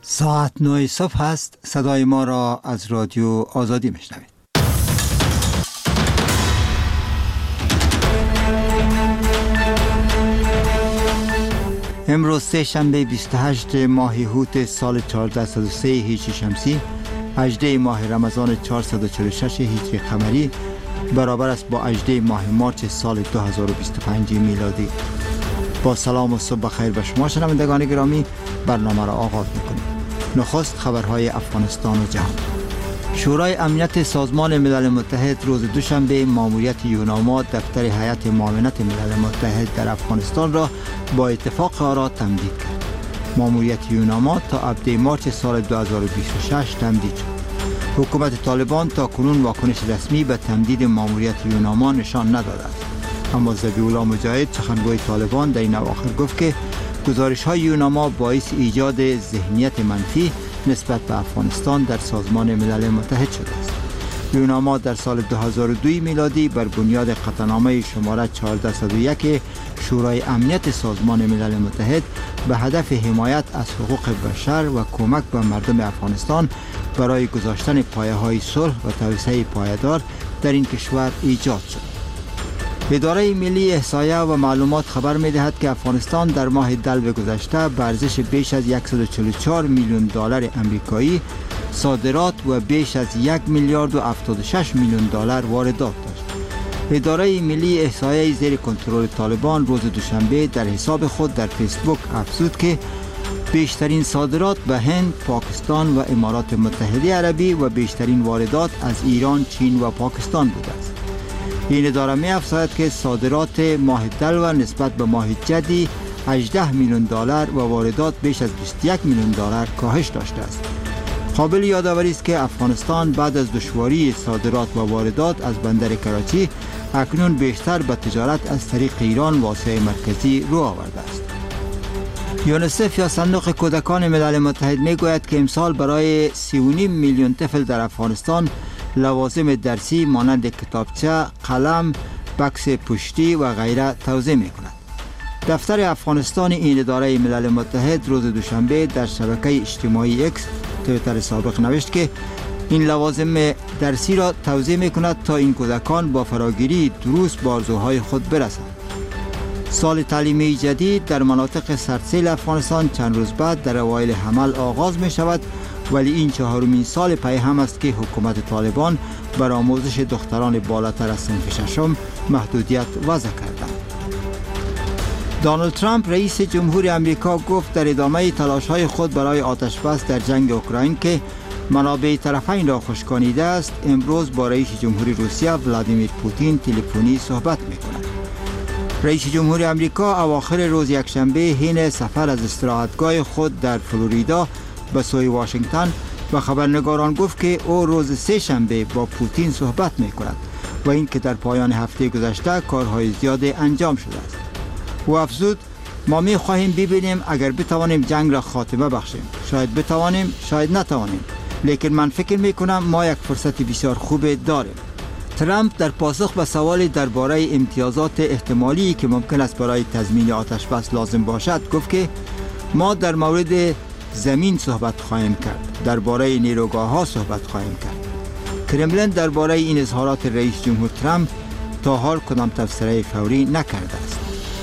ساعت 9 صبح است. صدای ما را از رادیو آزادی میشنوید. امروز سه شنبه 28 ماه هوت سال 1403 هجری شمسی، 18 ماه رمضان 446 هجری قمری، برابر است با 18 ماه مارچ سال 2025 میلادی. با سلام و صبح خیر به شما شنوندگان گرامی، برنامه را آغاز میکنیم. نخست خبرهای افغانستان و جهان. شورای امنیت سازمان ملل متحد روز دوشنبه ماموریت یوناما دفتر هیئت معاونت ملل متحد در افغانستان را با اتفاق آرا تمدید کرد. ماموریت یوناما تا ابد مارچ سال 2026 تمدید شد. حکومت طالبان تا کنون واکنش رسمی به تمدید ماموریت یوناما نشان نداده است. اما ذبیح‌الله مجاهد سخنگوی طالبان در این اواخر گفت که گزارش‌های یوناما باعث ایجاد ذهنیت منفی نسبت به افغانستان در سازمان ملل متحد شده است. یوناما در سال 2002 میلادی بر بنیاد قطعنامه شماره 1401 شورای امنیت سازمان ملل متحد به هدف حمایت از حقوق بشر و کمک به مردم افغانستان برای گذاشتن پایه‌های صلح و توسعه پایدار در این کشور ایجاد شد. اداره ملی احصایه و معلومات خبر می‌دهد که افغانستان در ماه دلو گذشته به ارزش بیش از 144 میلیون دلار آمریکایی صادرات و بیش از 1 میلیارد و 76 میلیون دلار واردات داشت. اداره ملی احصایه زیر کنترل طالبان روز دوشنبه در حساب خود در فیسبوک افزود که بیشترین صادرات به هند، پاکستان و امارات متحده عربی و بیشترین واردات از ایران، چین و پاکستان بوده است. این اداره می افزاید که صادرات ماه دلو نسبت به ماه جدی 18 میلیون دلار و واردات بیش از 21 میلیون دلار کاهش داشته است. قابل یادآوری است که افغانستان بعد از دشواری صادرات و واردات از بندر کراچی اکنون بیشتر به تجارت از طریق ایران و آسیای مرکزی رو آورده است. یونیسف یا صندوق کودکان ملل متحد می گوید که امسال برای 3.5 میلیون طفل در افغانستان لوازم درسی مانند کتابچه، قلم، بکس پشتی و غیره توزیع می کند. دفتر افغانستان این اداره ملل متحد روز دوشنبه در شبکه اجتماعی اکس توییتر سابق نوشت که این لوازم درسی را توزیع می کند تا این کودکان با فراگیری دروس به آرزوهای خود برسند. سال تعلیمی جدید در مناطق سردسیل افغانستان چند روز بعد در اوایل حمل آغاز می شود، ولی این 4مین سال پی هم است که حکومت طالبان بر آموزش دختران بالاتر از صنف ششم محدودیت وضع کردند. دونالد ترامپ رئیس جمهور امریکا گفت در ادامه تلاش‌های خود برای آتش‌بس در جنگ اوکراین که منابع طرفین را خشکانیده است، امروز با رئیس جمهوری روسیه ولادیمیر پوتین تلفنی صحبت می‌کند. رئیس جمهور امریکا اواخر روز یکشنبه حین سفر از استراحتگاه خود در فلوریدا به سوی واشنگتن و خبرنگاران گفت که او روز سه شنبه با پوتین صحبت می‌کند و این که در پایان هفته گذشته کارهای زیاد انجام شده است. او افزود ما می‌خواهیم ببینیم اگر بتوانیم جنگ را خاتمه بخشیم. شاید بتوانیم، شاید نتوانیم، لیکن من فکر می‌کنم ما یک فرصت بسیار خوب داریم. ترامپ در پاسخ به سوالی درباره امتیازات احتمالی که ممکن است برای تضمین آتش‌بس لازم باشد گفت که ما در مورد زمین صحبت خواهیم کرد، درباره نیروگاه‌ها صحبت خواهیم کرد. کرملین درباره این اظهارات رئیس جمهور ترامپ تا حال کدام تفسیر فوری نکرده است.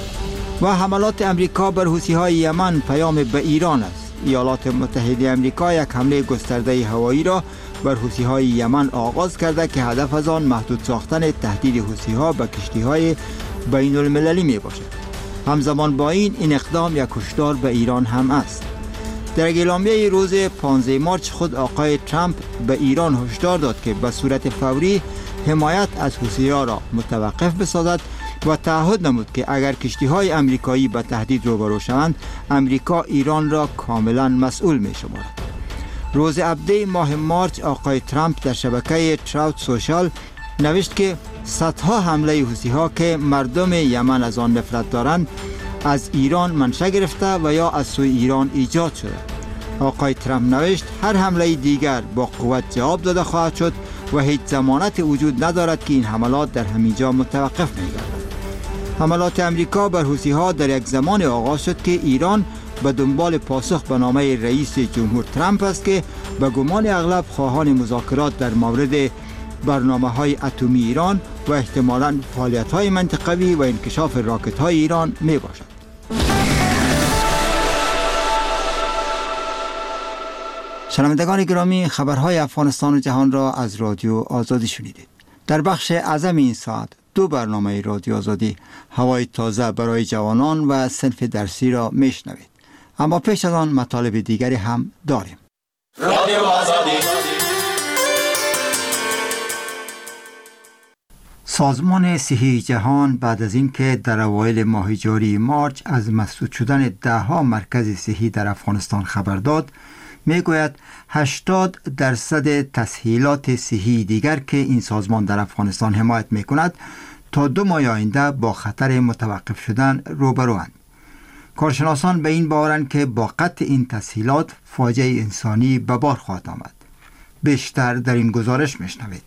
و حملات امریکا بر حوثی‌های یمن پیام به ایران است. ایالات متحده امریکا یک حمله گسترده هوایی را بر حوثی‌های یمن آغاز کرده که هدف از آن محدود ساختن تهدید حوثی‌ها به کشتی‌های بین‌المللی میباشد. همزمان با این اقدام یک هشدار به ایران هم است. در اعلامیه روز 15 مارچ خود آقای ترامپ به ایران هشدار داد که به صورت فوری حمایت از حوثی‌ها را متوقف بسازد و تعهد نمود که اگر کشتی‌های آمریکایی به تهدید روبرو شوند، آمریکا ایران را کاملا مسئول می‌شمارد. روز 17 ماه مارچ آقای ترامپ در شبکه تراوت سوشال نوشت که صدها حمله حوثی‌ها که مردم یمن از آن نفرت دارند از ایران منشأ گرفته و یا از سوی ایران ایجاد شده. آقای ترامپ نوشت هر حمله دیگر با قوت جواب داده خواهد شد و هیچ ضمانت وجود ندارد که این حملات در همینجا متوقف می‌گردد. حملات امریکا بر حوثی‌ها در یک زمان آغاز شد که ایران به دنبال پاسخ به نامه رئیس جمهور ترامپ است که به گمان اغلب خواهان مذاکرات در مورد برنامه‌های اتمی ایران و احتمالاً فعالیت‌های منطقوی و انکشاف راکت‌های ایران می‌باشد. شنوندگان گرامی، خبرهای افغانستان و جهان را از رادیو آزادی شنیدید. در بخش اعظم این ساعت 2 برنامه رادیو آزادی، هوای تازه برای جوانان و صنف درسی را میشنوید. اما پیش از آن مطالب دیگری هم داریم. رادیو آزادی. سازمان صحی جهان بعد از اینکه در اوایل ماه جاری مارچ از مسدود شدن 10 مرکز صحی در افغانستان خبر داد، میگوید 80% تسهیلات صحی دیگر که این سازمان در افغانستان حمایت میکند تا 2 ماه آینده با خطر متوقف شدن روبروند. کارشناسان به این باورند که با قطع این تسهیلات فاجعه انسانی به بار خواهد آمد. بیشتر در این گزارش میشنوید.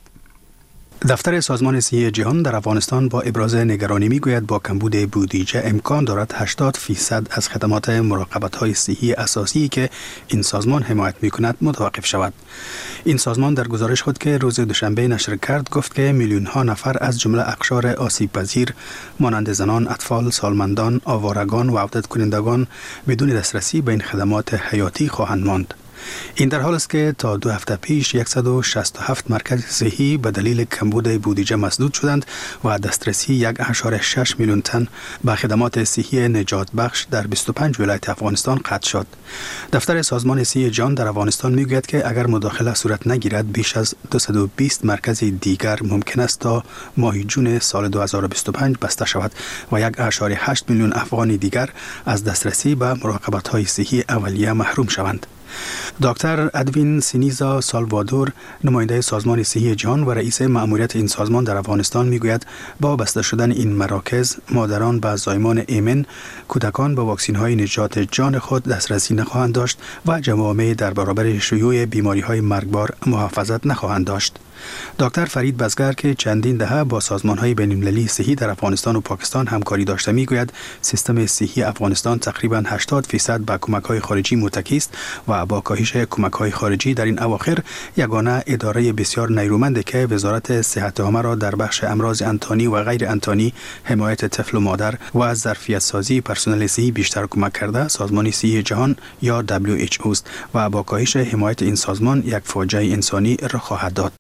دفتر سازمان صحی جهان در افغانستان با ابراز نگرانی میگوید با کمبود بودجه امکان دارد 80% از خدمات مراقبت‌های صحی اساسی که این سازمان حمایت میکند متوقف شود. این سازمان در گزارش خود که روز دوشنبه نشر کرد گفت که میلیون‌ها نفر از جمله اقشار آسیب‌پذیر مانند زنان، اطفال، سالمندان، آوارگان و عودت کنندگان بدون دسترسی به این خدمات حیاتی خواهند ماند. این در حال است که تا 2 هفته پیش 167 مرکز صحی به دلیل کمبود بودجه مسدود شدند و دسترسی 1.6 میلیون تن به خدمات صحی نجات بخش در 25 ولایت افغانستان قطع شد. دفتر سازمان صحی جهان در افغانستان میگوید که اگر مداخله صورت نگیرد بیش از 220 مرکز دیگر ممکن است تا ماه جون سال 2025 بسته شود و 1.8 میلیون افغانی دیگر از دسترسی به مراقبت‌های صحی اولیه محروم شوند. دکتر ادوین سینیزا سالوادور، نماینده سازمان صحی جهان و رئیس مأموریت این سازمان در افغانستان میگوید با بسته شدن این مراکز مادران به زایمان ایمن، کودکان به واکسین‌های نجات جان خود دسترسی نخواهند داشت و جوامع در برابر شیوع بیماری‌های مرگبار محافظت نخواهند داشت. دکتر فرید بزگر که چندین دهه با سازمان‌های بین‌المللی صحی در افغانستان و پاکستان همکاری داشته میگوید سیستم صحی افغانستان تقریباً 80% به کمک‌های خارجی متکی است و با کاهش کمک‌های خارجی در این اواخر یگانه اداره بسیار نیرومندی که وزارت صحت عامه را در بخش امراض انتانی و غیر انتانی، حمایت طفل و مادر و ظرفیت سازی پرسنل صحی بیشتر کمک کرده سازمان صحی جهان یا WHO است و با کاهش حمایت این سازمان یک فاجعه انسانی رخ خواهد داد.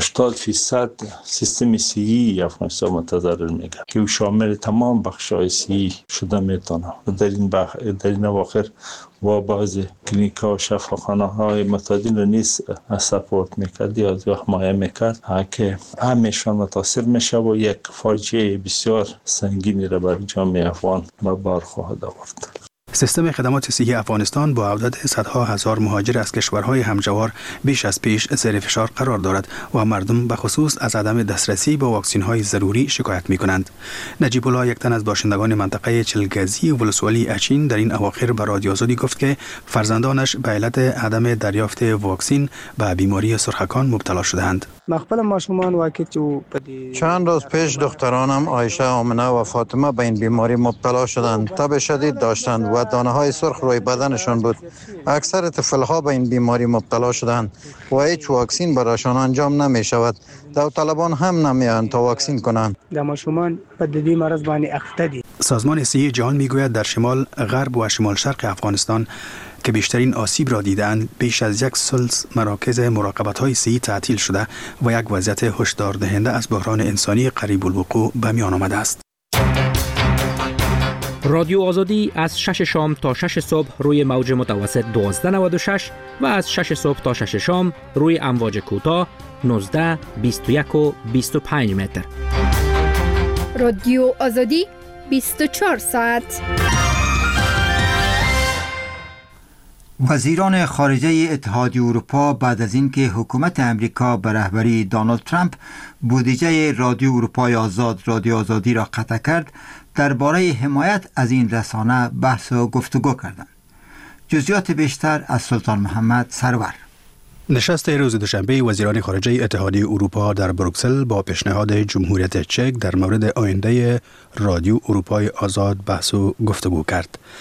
80% سیستم صحی افغانستان متضرر میگه که شامل تمام بخش‌های صحی شده میتونه. در این اواخر و بعض کلینیک‌ها و شفاخانه‌های متعدد رو نیز سپورت میکرد یا حمایه میکرد که همشان متاثر میشه و یک فاجعه بسیار سنگینی را بر جامعه افغان به بار خواهد آورد. سیستم خدمات صحی افغانستان با عدد صدها هزار مهاجر از کشورهای همجوار بیش از پیش زیر فشار قرار دارد و مردم به خصوص از عدم دسترسی به واکسین‌های ضروری شکایت می‌کنند. نجیب الله، یک تن از باشندگان منطقه چلگزی ولسوالی اچین، در این اواخر به رادیو آزادی گفت که فرزندانش به علت عدم دریافت واکسین به بیماری سرخکان مبتلا شده‌اند. چند روز پیش دخترانم عایشه، آمنه و فاطمه به این بیماری مبتلا شدند. تب شدید داشتند و دانه‌های سرخ روی بدنشان بود. اکثر طفل‌ها به این بیماری مبتلا شدند و هیچ واکسین برایشان انجام نمی‌شود. داوطلبان هم نمی‌آیند تا واکسین کنند. سازمان صحی جهان میگوید در شمال، غرب و شمال شرق افغانستان که بیشترین آسیب را دیدند، بیش از 1 ثلث مراکز مراقبت‌های صحی تعطیل شده و یک وضعیت هشدار دهنده از بحران انسانی قریب الوقوع به میان آمده است. رادیو آزادی از 6 شام تا 6 صبح روی موج متوسط 1296 و از 6 صبح تا 6 شام روی امواج کوتاه 19، 21 و 25 متر. رادیو آزادی 24 ساعت. وزیران خارجه اتحادیه اروپا بعد از اینکه حکومت امریکا به رهبری دونالد ترامپ بودجه رادیو اروپای آزاد رادیو آزادی را قطع کرد، درباره حمایت از این رسانه بحث و گفتگو کردند. جزئیات بیشتر از سلطان محمد سرور. نشست روز دوشنبه وزیران خارجه اتحادیه اروپا در بروکسل با پیشنهاد جمهوریت چک در مورد آینده رادیو اروپای آزاد بحث و گفتگو کرد.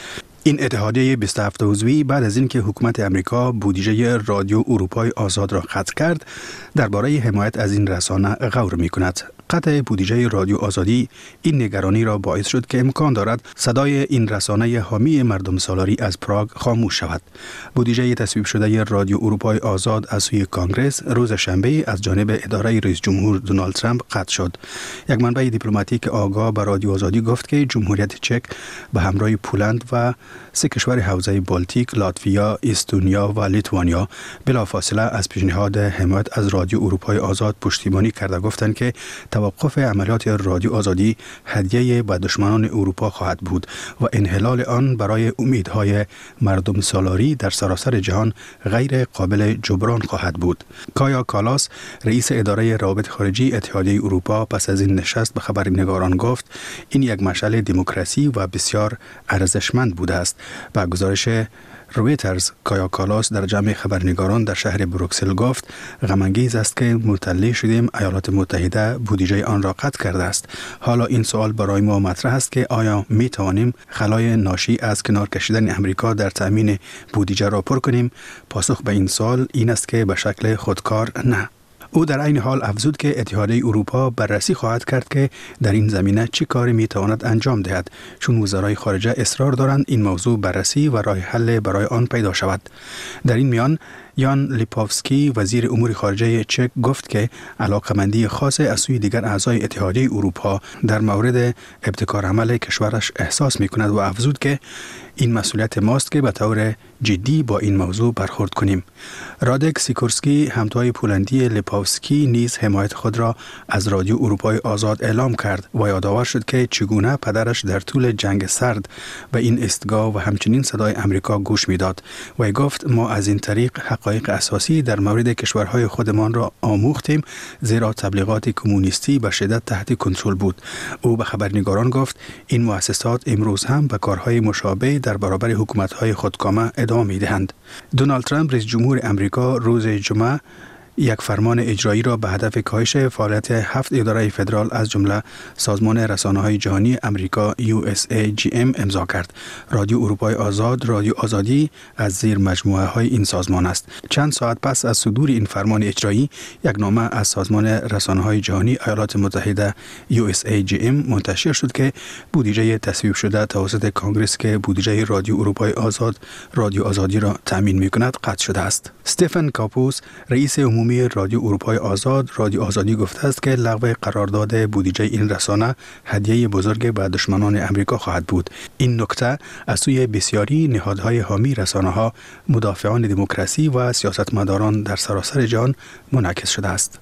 این اتحادیه 27 عضوی بعد از اینکه حکومت امریکا بودجه رادیو اروپای آزاد را قطع کرد، درباره حمایت از این رسانه غور می‌کند. قطع بودجه رادیو آزادی این نگرانی را باعث شد که امکان دارد صدای این رسانه حامی مردم سالاری از پراگ خاموش شود. بودجه تصویب شده رادیو اروپای آزاد از سوی کانگرس روز شنبه از جانب اداره رئیس جمهور دونالد ترامپ قطع شد. یک منبع دیپلماتیک آگاه به رادیو آزادی گفت که جمهوریت چک به همراه پولند و 3 کشور حوزه بالتیک، لاتویا، استونیا و لیتوانیا بلافاصله از پیشنهاد حمایت از رادیو اروپای آزاد پشتیبانی کرده، گفتند که توقف عملیات رادیو آزادی هدیه به دشمنان اروپا خواهد بود و انحلال آن برای امیدهای مردم سالاری در سراسر جهان غیر قابل جبران خواهد بود. کایا کالاس، رئیس اداره روابط خارجی اتحادیه اروپا، پس از این نشست به خبرنگاران گفت این یک مشعل دموکراسی و بسیار ارزشمند بوده است. با گزارش رویترز، کایا کالاس در جمع خبرنگاران در شهر بروکسل گفت غم‌انگیز است که مطلع شدیم ایالات متحده بودجه آن را قطع کرده است. حالا این سوال برای ما مطرح است که آیا می توانیم خلای ناشی از کنار کشیدن امریکا در تامین بودجه را پر کنیم؟ پاسخ به این سوال این است که به شکل خودکار نه. او در این حال افزود که اتحادیه اروپا بررسی خواهد کرد که در این زمینه چه کاری می تواند انجام دهد، چون وزرای خارجه اصرار دارند این موضوع بررسی و راه حل برای آن پیدا شود. در این میان یان لیپوفسکی، وزیر امور خارجه چک، گفت که علاقمندی خاص از سوی دیگر اعضای اتحادیه اروپا در مورد ابتکار عمل کشورش احساس می کند و افزود که این مسئولیت ماست که به طور جدی با این موضوع برخورد کنیم. رادک سیکورسکی، همتای پولندی لیپوفسکی، نیز حمایت خود را از رادیو اروپای آزاد اعلام کرد و یادآور شد که چگونه پدرش در طول جنگ سرد به این استگاه و همچنین صدای امریکا گوش میداد و گفت ما از این طریق حقایق اساسی در مورد کشورهای خودمان را آموختیم، زیرا تبلیغات کمونیستی به شدت تحت کنترل بود. او به خبرنگاران گفت این مؤسسات امروز هم به کارهای مشابه در برابر حکومت‌های خودکامه ادامه می‌دهند. دونالد ترامپ، رئیس جمهور امریکا، روز جمعه یک فرمان اجرایی را به هدف کاهش فعالیت 7 اداره فدرال از جمله سازمان رسانه‌های جهانی امریکا USAGM امضا کرد. رادیو اروپای آزاد، رادیو آزادی از زیر مجموعه‌های این سازمان است. چند ساعت پس از صدور این فرمان اجرایی، یک نامه از سازمان رسانه‌های جهانی ایالات متحده USAGM منتشر شد که بودجه تصویب شده توسط کانگرس که بودجه رادیو اروپای آزاد، رادیو آزادی را تامین می‌کند، قطع شده است. استفن کاپوس، رئیس عمومی رادیو اروپای آزاد، رادیو آزادی، گفته است که لغو قرارداد بودجه این رسانه هدیه بزرگ به دشمنان امریکا خواهد بود. این نکته از سوی بسیاری نهادهای حامی رسانه‌ها، مدافعان دموکراسی و سیاستمداران در سراسر جهان منعکس شده است.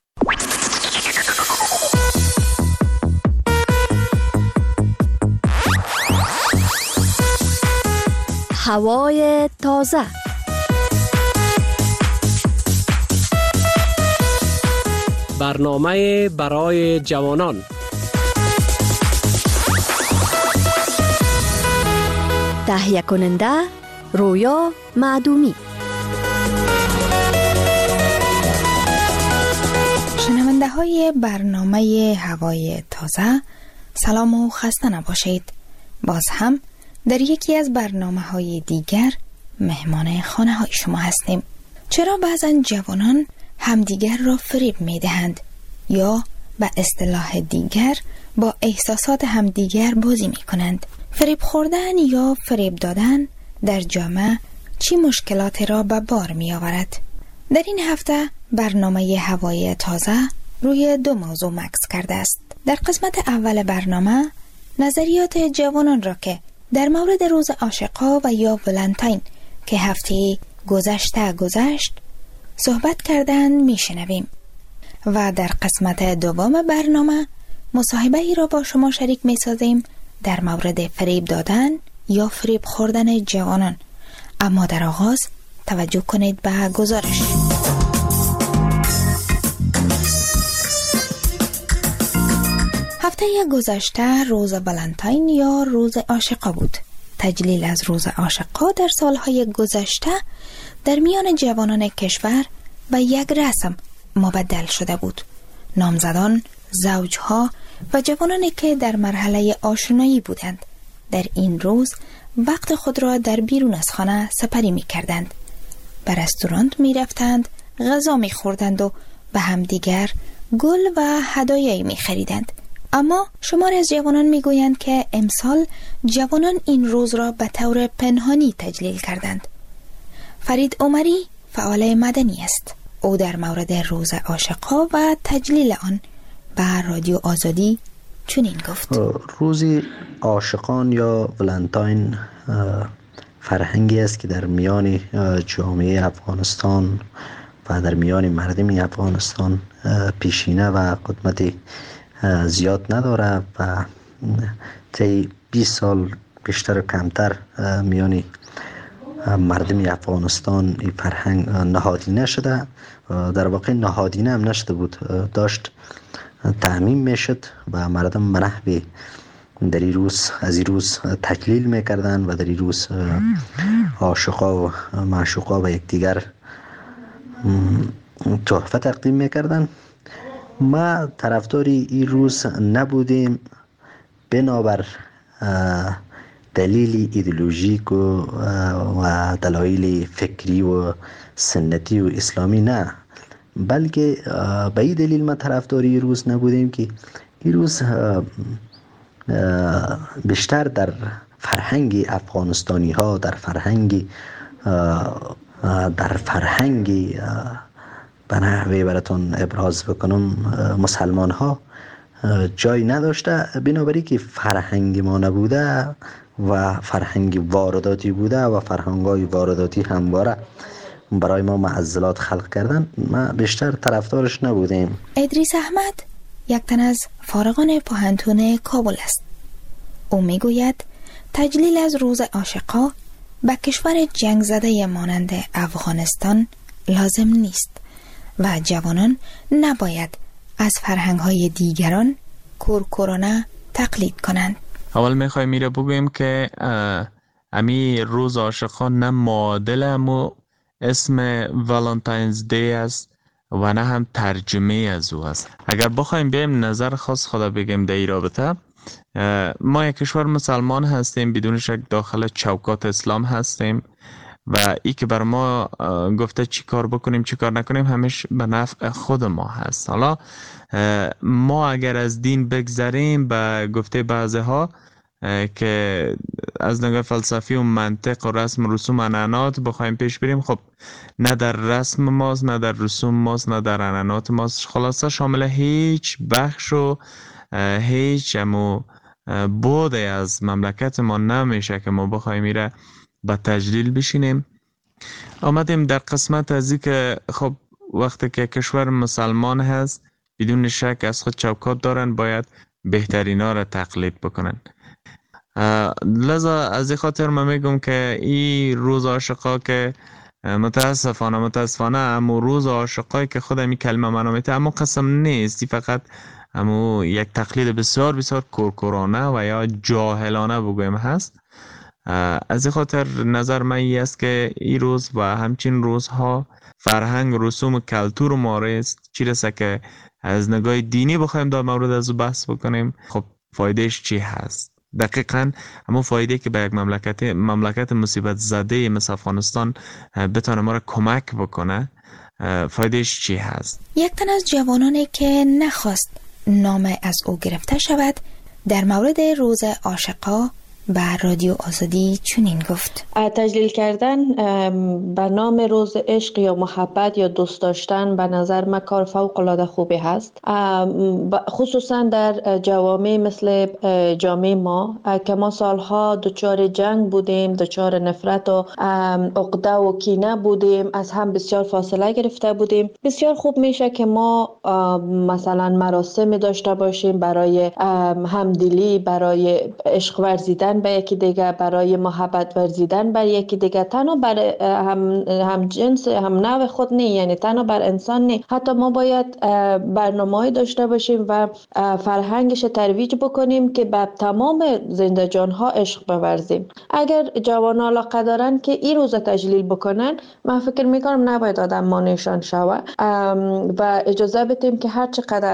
هوای تازه. برنامه برای جوانان. تهیه کننده رویا معدومی. شنونده های برنامه هوای تازه، سلام و خسته نباشید. باز هم در یکی از برنامه های دیگر مهمان خانه های شما هستیم. چرا بعضا جوانان همدیگر را فریب می دهند یا به اصطلاح دیگر با احساسات همدیگر بازی می کنند؟ فریب خوردن یا فریب دادن در جامعه چی مشکلاتی را به بار می آورد؟ در این هفته برنامه هوای تازه روی 2 موضوع مکس کرده است. در قسمت اول برنامه نظریات جوانان را که در مورد روز عاشقا و یا ولنتاین که هفته گذشت صحبت کردن میشنویم و در قسمت دوم برنامه مصاحبه ای را با شما شریک میسازیم در مورد فریب دادن یا فریب خوردن جوانان. اما در آغاز توجه کنید به گزارش. هفته گذشته روز ولنتاین یا روز عاشقا بود. تجلیل از روز عاشقا در سالهای گذشته در میان جوانان کشور به یک رسم مبدل شده بود. نامزدان، زوجها و جوانانی که در مرحله آشنایی بودند در این روز وقت خود را در بیرون از خانه سپری می کردند. به رستوران می رفتند، غذا می خوردند و به همدیگر گل و هدایایی می خریدند. اما شمار از جوانان می گویند که امسال جوانان این روز را به طور پنهانی تجلیل کردند. فرید عمری فعال مدنی است. او در مورد روز عاشقا و تجلیل آن به رادیو آزادی چنین گفت: روز عاشقان یا ولنتاین فرهنگی است که در میان جامعه افغانستان و در میان مردم افغانستان پیشینه و قدمت زیاد نداره و طی 20 سال بیشتر و کمتر میان مردم افغانستان این فرهنگ نهادینه شده. در واقع نهادینه هم نشده بود، داشت تعمیم میشد و مردم منحوی در این روز از این روز تجلیل میکردن و در این روز عاشقا و معشوقا و یکدیگر تحفه تقدیم میکردن. ما طرفداری این روز نبودیم بنابر دلیل ایدئولوژیک و دلایل فکری و سنتی و اسلامی نه، بلکه به این دلیل ما طرفداری این روز نبودیم که این روز بیشتر در فرهنگ افغانستانی ها، در فرهنگ به نحوی براتون ابراز بکنم مسلمان ها جای نداشته، بنابراین که فرهنگ ما نبوده و فرهنگ وارداتی بوده و فرهنگ‌های وارداتی همواره برای ما معضلات خلق کردن، ما بیشتر طرفدارش نبودیم. ادریس احمد یک تن از فارغان پوهنتون کابل است. او میگوید تجلیل از روز عاشقا به کشور جنگ زده مانند افغانستان لازم نیست و جوانان نباید از فرهنگ‌های دیگران کورکورانه تقلید کنند. اول میخوای میره بگویم که امی روز عاشقان نه معادل امو اسم والنتاینز دی است و نه هم ترجمه از او است. اگر بخوایم بیم نظر خاص خدا بگیم در این رابطه، ما یک کشور مسلمان هستیم، بدون شک داخل چوکات اسلام هستیم و ای که بر ما گفته چی کار بکنیم چی کار نکنیم همیشه به نفع خود ما هست. حالا ما اگر از دین بگذریم به گفته بعضی ها که از نگاه فلسفی و منطق و رسم و رسوم عنعنات بخوایم پیش بریم، خب نه در رسم ماست نه در رسوم ماست نه در عنعنات ماست، خلاصه شامل هیچ بخش و هیچ بود از مملکت ما نمیشه که ما بخوایم میره با تجلیل بشینیم. آمدیم در قسمت از این که خب وقتی که کشور مسلمان هست بدون شک از خود چوکات دارن، باید بهترینا را تقلید بکنن. لذا از این خاطر من میگم که این روز عاشقا که متاسفانه امو روز عاشقایی که خود می کلمه منامیته امو قسم نیست، فقط امو یک تقلید بسیار بسیار کورکورانه و یا جاهلانه بگویم هست. از این خاطر نظر من این است که این روز و همچین روزها فرهنگ رسوم و کلتور ما است، چی رسه که از نگاه دینی بخوایم در مورد از بحث بکنیم، خب فایدهش چی هست؟ دقیقاً همون فایده که به یک مملکت مصیبت زده مثل افغانستان بتونه ما را کمک بکنه، فایدهش چی هست؟ یک تن از جوانانی که نخواست نام از او گرفته شود در مورد روز عاشقا به رادیو آزادی چنین گفت: تجلیل کردن به نام روز عشق یا محبت یا دوست داشتن به نظر من کار فوق العاده خوبی هست، خصوصا در جوامع مثل جامعه ما که ما سالها دچار جنگ بودیم، دچار نفرت و عقده و کینه بودیم، از هم بسیار فاصله گرفته بودیم. بسیار خوب میشه که ما مثلا مراسم داشته باشیم برای همدلی، برای عشق ورزیدن به یکی دیگه، برای محبت ورزیدن بر یکی دیگه، تنها بر هم جنس هم نوع خود نه، یعنی تنها بر انسان نه، حتی ما باید برنامه‌ای داشته باشیم و فرهنگش ترویج بکنیم که به تمام زنده جان‌ها عشق بورزیم. اگر جوانان علاقه دارن که این روز تجلیل بکنن، من فکر میکنم نباید آدم مانعشان شود و اجازه بدیم که هر چقدر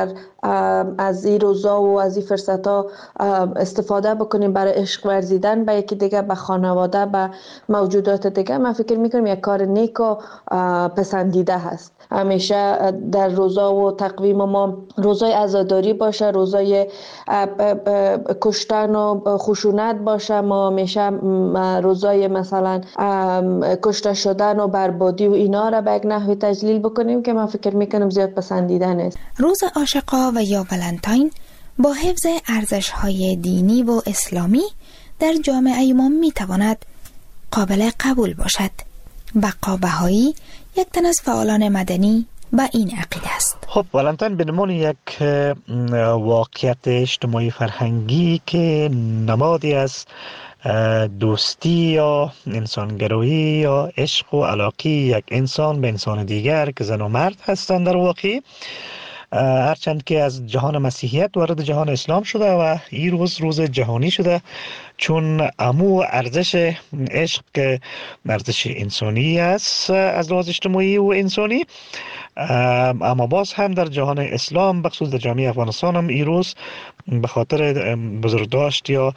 از این روزا و از این فرصت ها استفاده بکنیم برای عشق ورزیدن به یکی دیگه، به خانواده، به موجودات دیگه، من فکر میکنم یک کار نیک و پسندیده هست. همیشه در روزا و تقویم ما روزای عزاداری باشه، روزای کشتن و خشونت باشه، ما همیشه روزای مثلا کشته شدن و بربادی و اینا را به یک نحوی تجلیل بکنیم که من فکر میکنم زیاد پسندیده نیست. روز عاشقا و یا ولنتاین با حفظ ارزش‌های دینی و اسلامی در جامعه ما میتواند قابل قبول باشد. بقا بهایی یک تن از فعالان مدنی با این عقیده است. خب ولنتاین به عنوان یک واقعیت اجتماعی فرهنگی که نمادی از دوستی یا انسانگرایی یا عشق و علاقه یک انسان به انسان دیگر که زن و مرد هستند در واقع، هرچند که از جهان مسیحیت وارد جهان اسلام شده و این روز جهانی شده، چون امو ارزش عشق که ارزش انسانی است از لحاظ اجتماعی و انسانی، اما باز هم در جهان اسلام بخصوص در جامعه افغانستان هم این روز به خاطر بزرگداشت یا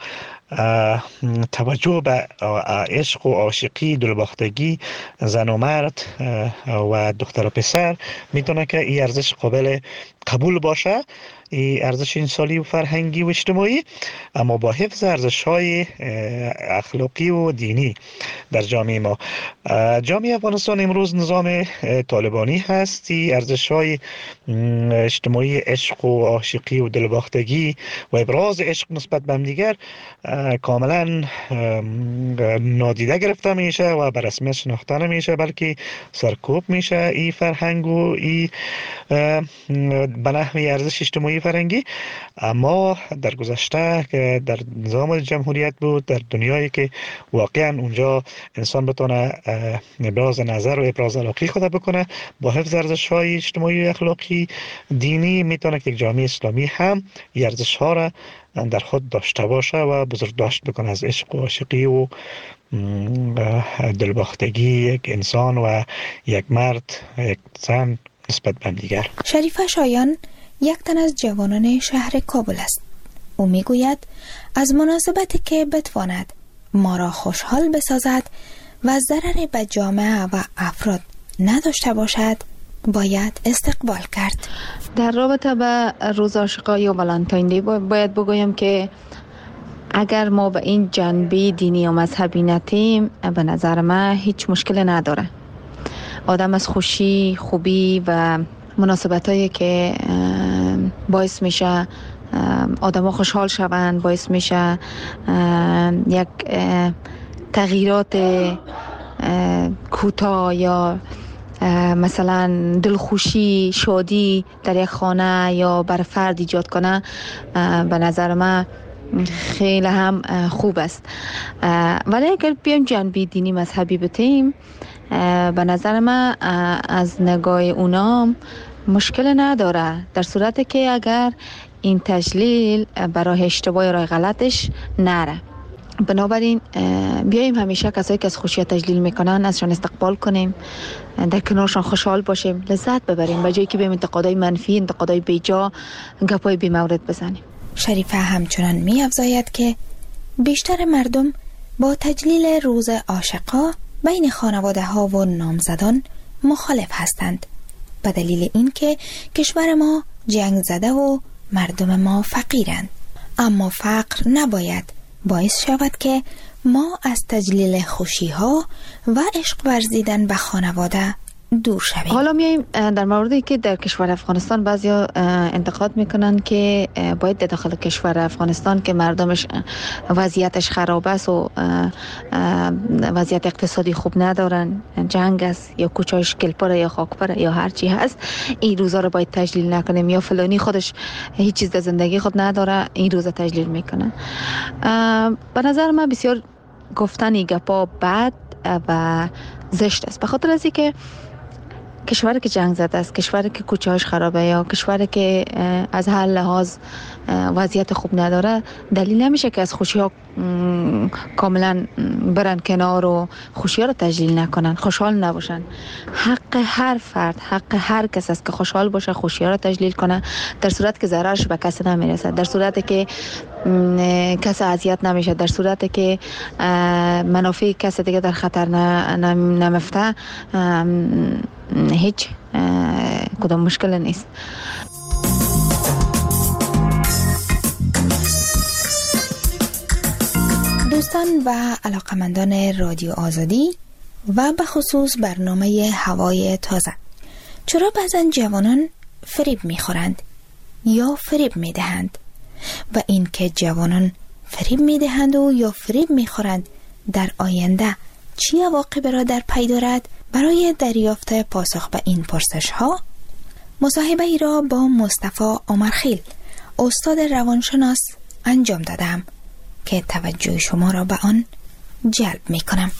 توجه به عشق و عاشقی، دلباختگی زن و مرد و دختر و پسر میتونه که این ارزش قابل قبول باشه، این ارزش انسانی و فرهنگی و اجتماعی، اما با حفظ ارزش‌های اخلاقی و دینی در جامعه ما. جامعه افغانستان امروز نظام طالبانی هست. ارزش‌های اجتماعی عشق و عاشقی و دلباختگی و ابراز عشق نسبت به همدیگر کاملا نادیده گرفته میشه و به رسمیت شناخته نمیشه، بلکه سرکوب میشه این فرهنگ و این به نحوی ارزش اجتماعی فرهنگی. اما در گذشته که در نظام جمهوریت بود، در دنیایی که واقعا اونجا انسان بتونه ابراز نظر و ابراز علاقه خود بکنه با حفظ ارزش‌های اجتماعی و اخلاقی دینی، میتونه که یک جامعه اسلامی هم این ارزش‌ها را در خود داشته باشه و بزرگداشت بکنه از عشق و عاشقی و دلباختگی یک انسان و یک مرد یک زن نسبت به دیگر. شریفه شایان یک تن از جوانان شهر کابل است. او میگوید از مناسبتی که بتواند ما را خوشحال بسازد و ضرری به جامعه و افراد نداشته باشد باید استقبال کرد. در رابطه به روز عاشقا یا ولنتاین دی باید بگویم که اگر ما به این جنبه دینی و مذهبی نتیم، به نظر من هیچ مشکل نداره. آدم از خوشی، خوبی و مناسبتایی که باعث میشه آدم ها خوشحال شوند، باعث میشه یک تغییرات کوتاه یا مثلا دلخوشی، شادی در یک خانه یا بر فرد ایجاد کنه، به نظر من خیلی هم خوب است. ولی اگر بیایم جنبه دینی مذهبی بتیم، به نظر من از نگاه اونا مشکل نداره، در صورتی که اگر این تجلیل برای اشتباه یا راه غلطش نره. بنابراین بیاییم همیشه کسایی که از خوشی تجلیل میکنن ازشان استقبال کنیم، در کنارشان خوشحال باشیم، لذت ببریم، به جایی که بیم انتقادای منفی، انتقادای بیجا، گپای بی مورد بزنیم. شریفه همچنان می افزاید که بیشتر مردم با تجلیل روز عاشقا بین خانواده ها و نامزدان مخالف هستند، به دلیل اینکه کشور ما جنگ زده و مردم ما فقیرند. اما فقر نباید باعث شود که ما از تجلیل خوشی ها و عشق ورزیدن به خانواده دور شویم. حالا میایم در موردی که در کشور افغانستان بعضیا انتقاد میکنن که باید در داخل کشور افغانستان که مردمش وضعیتش خراب است و وضعیت اقتصادی خوب ندارن، جنگ است یا کوچه‌اش گلپره یا خاکپره یا هر چی هست، این روزا رو باید تجلیل نکنیم، یا فلانی خودش هیچ چیز در زندگی خود نداره این روزا تجلیل میکنه. به نظر من بسیار گفتن این گپا بد و زشت است، به خاطر از اینکه کشوری که جنگ زده است، کشوری که کوچه‌هاش خرابه یا کشوری که از هر لحاظ وضعیت خوب نداره، دلیل نمیشه که از خوشی‌ها کاملا برن کنار و خوشی‌ها رو تجلیل نکنن، خوشحال نباشن. حق هر فرد، حق هر کس است که خوشحال باشه، خوشی‌ها رو تجلیل کنه، در صورت که ضررش به کسی نمیرسه، در صورتی که کسی اذیت نمیشه، در صورتی که منافع کسی دیگه در خطر نمیفته، هیچ کدام مشکل نیست. دوستان و علاقمندان رادیو آزادی و به خصوص برنامه هوای تازه، چرا بعضن جوانان فریب میخورند یا فریب میدهند و این که جوانان فریب میدهند و یا فریب میخورند در آینده چی عواقب را در پی دارد؟ برای دریافت پاسخ به این پرسش ها مصاحبه ای را با مصطفی عمرخیل استاد روانشناس انجام دادم که توجه شما را به آن جلب می کنم.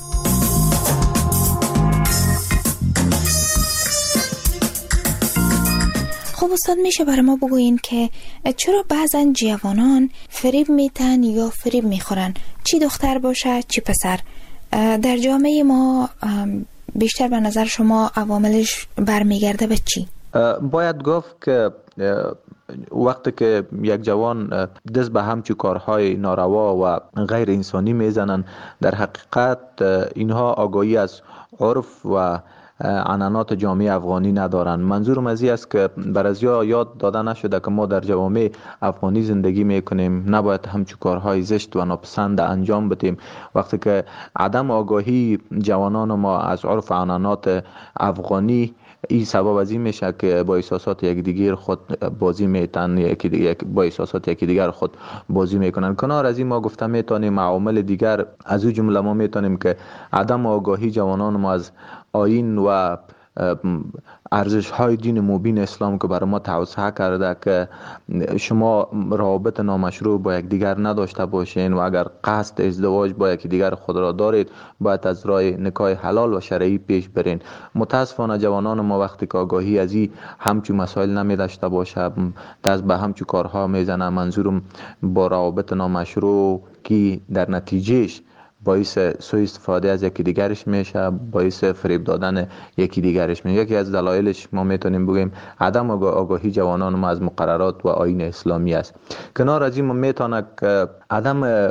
خب استاد، میشه برای ما بگوین که چرا بعضن جوانان فریب میتن یا فریب میخورن، چی دختر باشه چی پسر؟ در جامعه ما بیشتر به نظر شما عواملش برمیگرده به چی؟ باید گفت که وقتی که یک جوان دست به همچون کارهای ناروا و غیر انسانی میزنن، در حقیقت اینها آگاهی از عرف و عنعنات جامعه افغانی ندارن. منظورم از این است که برازیا یاد داده نشده که ما در جوامع افغانی زندگی میکنیم، نباید همچون کارهای زشت و ناپسند انجام بدیم. وقتی که عدم آگاهی جوانان ما از عرف و عنعنات افغانی، این سبب از این میشه که با احساسات یکدیگر خود بازی میتن، با احساسات یکدیگر خود بازی میکنن. کنار از این ما گفته میتونیم عوامل دیگر، از اون جمله ما میتونیم که عدم آگاهی جوانان ما از آیین و ارزش های دین مبین اسلام که برای ما توسعه کرده که شما روابط نامشروع با یک دیگر نداشته باشین و اگر قصد ازدواج با یک دیگر خود را دارید باید از راه نکاح حلال و شرعی پیش برین. متاسفانه جوانان ما وقتی که آگاهی از این همچون مسائل نمی داشته باشه، دست به همچون کارها میزنه. منظورم با روابط نامشروع که در نتیجهش باعث سوء استفاده از یکی دیگرش میشه، باعث فریب دادن یکی دیگرش میشه. یکی از دلایلش ما میتونیم بگیم عدم آگاهی جوانان ما از مقررات و آیین اسلامی است. کنار از این ما میتونه که عدم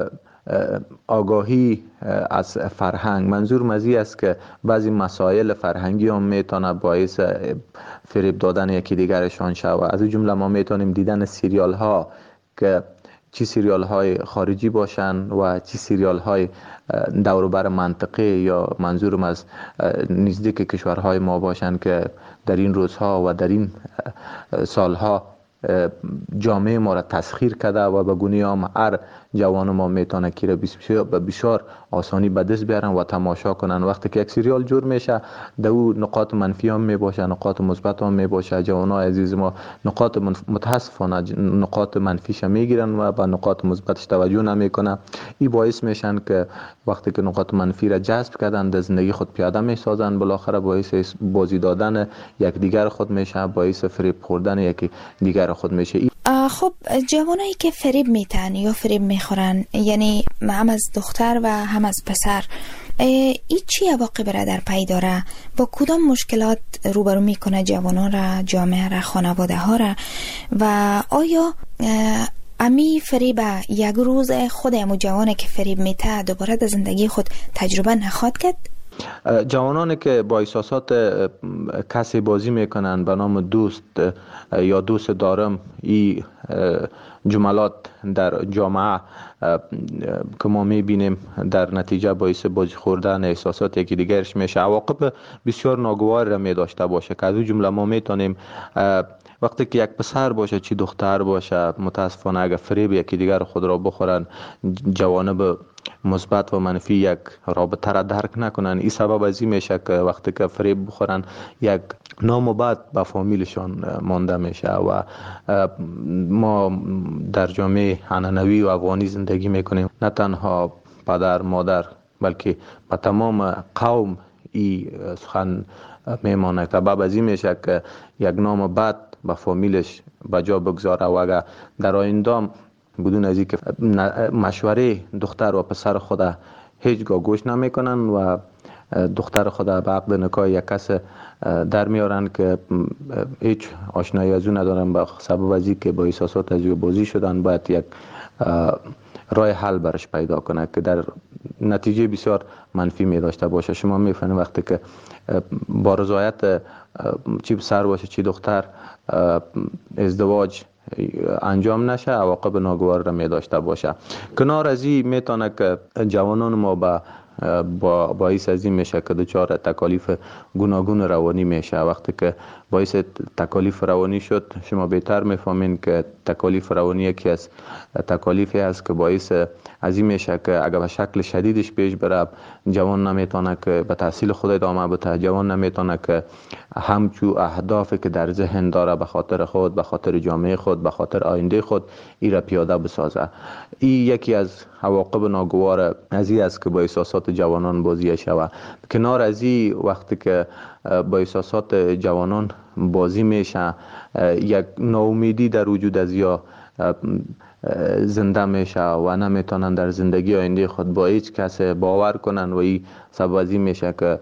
آگاهی از فرهنگ، منظور مزی است که بعضی مسائل فرهنگی هم میتونه باعث فریب دادن یکی دیگرشان شود. از این جمله ما میتونیم دیدن سریال ها که چی سریال های خارجی باشن و چی سریال های دوروبر منطقه یا منظورم از نزدیک کشورهای ما باشن که در این روزها و در این سالها جامعه ما را تسخیر کرده و به گونه هم هر جوان ما میتونه که به بسیار آسانی به دست بیارن و تماشا کنن. وقتی که یک سریال جور میشه در او نقاط منفی هم میباشه، نقاط مثبت هم میباشه. جوانای عزیز ما نقاط متاسفانه نقاط منفیش میگیرن و به نقاط مثبتش توجه نمیکنن. این باعث میشن که وقتی که نقاط منفی را جذب کردن در زندگی خود پیاده میسازن، بالاخره باعث بازی دادن یک دیگر خود میشه، باعث فریب خوردن یک دیگر خود میشه. خب جوانایی که فریب میتن یا فریب میخورن، یعنی هم از دختر و هم از پسر، این چی عواقب را در پی داره؟ با کدام مشکلات روبرو میکنه جوانان را، جامعه را، خانواده ها را؟ و آیا امی فریب یک روز خود امو جوانه که فریب میته دوباره در زندگی خود تجربه نخواهد کرد؟ جوانانی که با احساسات کسی بازی میکنن به نام دوست یا دوست دارم، این جملات در جامعه که ما میبینیم در نتیجه باعث بازی خوردن احساسات یکی دیگرش میشه، عواقب بسیار ناگوار را می داشته باشه که از اون جمله ما میتونیم وقتی که یک پسر باشه چی دختر باشه، متاسفانه اگر فریب یکی دیگر خود را بخورن، جوانب مثبت و منفی یک رابطه را درک نکنن. این سبب از این میشه که وقتی که فریب بخورن یک نام و بد به فامیلشان مانده میشه و ما در جامعه عنعنوی و افغانی زندگی میکنیم. نه تنها پدر مادر بلکه به تمام قوم این سخن میمانه. سبب از این میشه که یک نام بد به فامیلش بجا بگذاره و اگر در آینده بدون از اینکه مشوره دختر و پسر خود هیچگاه گوش نمیکنن و دختر خود به عقد نکاح یک کس در میارن که هیچ آشنایی از او ندارن، به سبب از اینکه با احساسات از او بازی شدن، باید یک راه حل برش پیدا کنه که در نتیجه بسیار منفی می داشته باشه. شما میفهمید وقتی که با رضایت چی پسر باشه چی دختر ازدواج انجام نشه، عواقب ناگوار را می داشته باشه. کنار از این میتونه که جوانان ما باعث از این میشه که دچار تکالیف گوناگون روانی میشه. وقتی که باعث تکالیف روانی شد، شما بهتر میفهمین که تکالیف روانی یکی از تکالیفی است که باعث از این میشه که اگر به شکل شدیدش پیش بره، جوان نمیتونه که به تحصیل خود ادامه بده، جوان نمیتونه که همچو اهدافی که در ذهن داره به خاطر خود، به خاطر جامعه خود، به خاطر آینده خود ایره پیاده بسازه. این یکی از عواقب ناگوار از این است که با احساسات جوانان بازی شود. کنار از این وقتی که با احساسات جوانان بازی میشه، یک ناامیدی در وجود از یا زنده میشه و نمیتونن در زندگی آینده خود با هیچ کس باور کنن و این سبب از این میشه که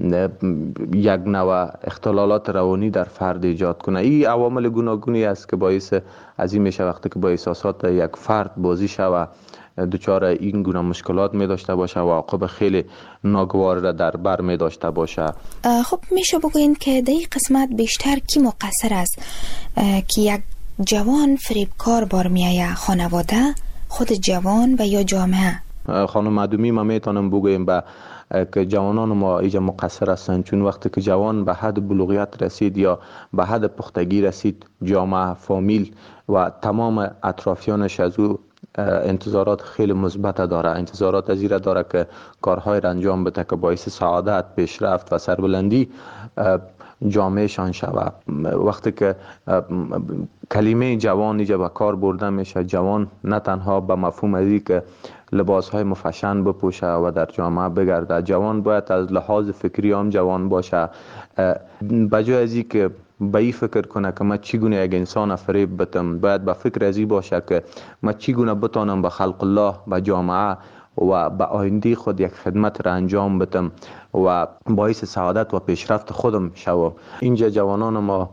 یک نوع اختلالات روانی در فرد ایجاد کنه. این عوامل گوناگونی است که باعث از این میشه وقتی که با احساسات یک فرد بازی شود دچار این گونه مشکلات می داشته باشه و عواقب خیلی ناگوار را در بر می داشته باشه. خب میشه بگوین که در این قسمت بیشتر کی مقصر است که یک جوان فریبکار بار میایه؟ خانواده، خود جوان و یا جامعه؟ خانم معدومی ما میتونم بگویم که جوانان ما ایجا مقصر هستند، چون وقتی که جوان به حد بلوغیت رسید یا به حد پختگی رسید، جامعه، فامیل و تمام اطرافیانش از او انتظارات خیلی مثبت داره. انتظارات از این داره که کارهای را انجام بده که باعث سعادت، پیشرفت و سربلندی جامعه شان شود. وقتی که کلمه جوان اینجا به کار برده میشه، جوان نه تنها به مفهوم ازی که لباس های مفشن بپوشه و در جامعه بگرده، جوان باید از لحاظ فکری هم جوان باشه. بجای ازی که به این فکر کنه که من چگونه یک انسان فریب بتم، باید به فکر ازی باشه که من چگونه بتانم به خلق الله، به جامعه و به آینده خود یک خدمت را انجام بدم و باعث سعادت و پیشرفت خودم شوم. اینجا جوانان ما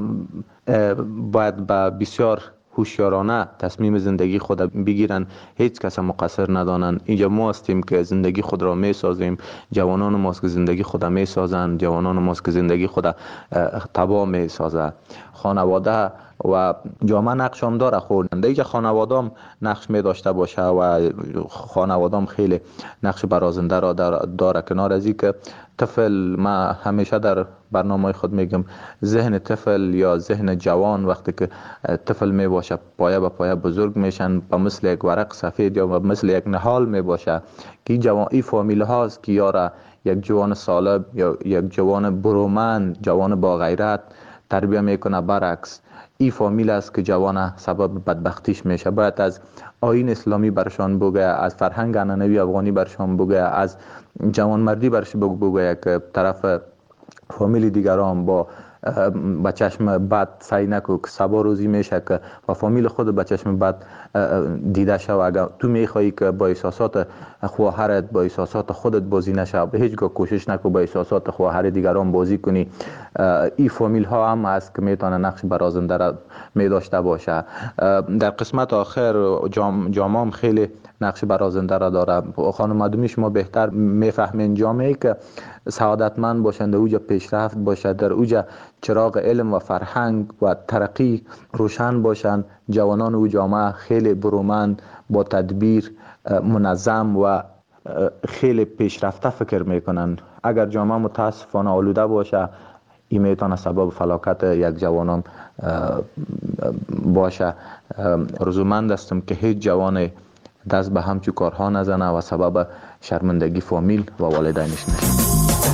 باید به بسیار هوشیارانه تصمیم زندگی خود بگیرن، هیچ کس مقصر ندانن. اینجا ما هستیم که زندگی خود را می سازیم، جوانان ماست که زندگی خود می سازن، جوانان ماست که زندگی خود تباه می سازه. خانواده و جامعه نقش هم داره. خود دیگه خانواده هم نقش می داشته باشه و خانواده هم خیلی نقش برازنده را داره. کنار از این که طفل، ما همیشه در برنامه خود میگم ذهن طفل یا ذهن جوان وقتی که طفل می باشه پایه به پایه بزرگ میشن، به مثل یک ورق سفید یا به مثل یک نهال می باشه که جوان این فامیل هاست که یاره یک جوان سالم یا یک جوان برومند، جوان با غیرت تربیه میکنه. برعکس این فامیل است که جوان سبب بدبختیش میشه. باید از آیین اسلامی برشان بگه، از فرهنگ عنعنوی افغانی برشان بگه، از جوانمردی برش بگه که طرف فامیل دیگران با به چشم بد سعی نکو که سبا روزی میشه که و فامیل خود به چشم بد دیده شو. اگر تو میخوایی که با احساسات خواهرت، با احساسات خودت بازی نشه، به هیچگاه کوشش نکو با احساسات خواهر دیگران بازی کنی. این فامیل ها هم هست که میتونه نقش برازنده را می داشته باشه. در قسمت آخر جامعه هم خیلی نقش برازنده را داره. خانم معدومی شما بهتر میفهمین جامعه که سعادتمند باشند، در اوجا پیشرفت باشد، در اوجا چراغ علم و فرهنگ و ترقی روشن باشند، جوانان او جامعه خیلی برومند، با تدبیر، منظم و خیلی پیشرفته فکر میکنن. اگر جامعه متاسفانه آلوده باشه، این میتونه سبب فلاکت یک جوانان باشه. رضامند هستم که هیچ جوان دست به همچون کارها نزنه و سبب شرمندگی فامیل و والدینش نشه.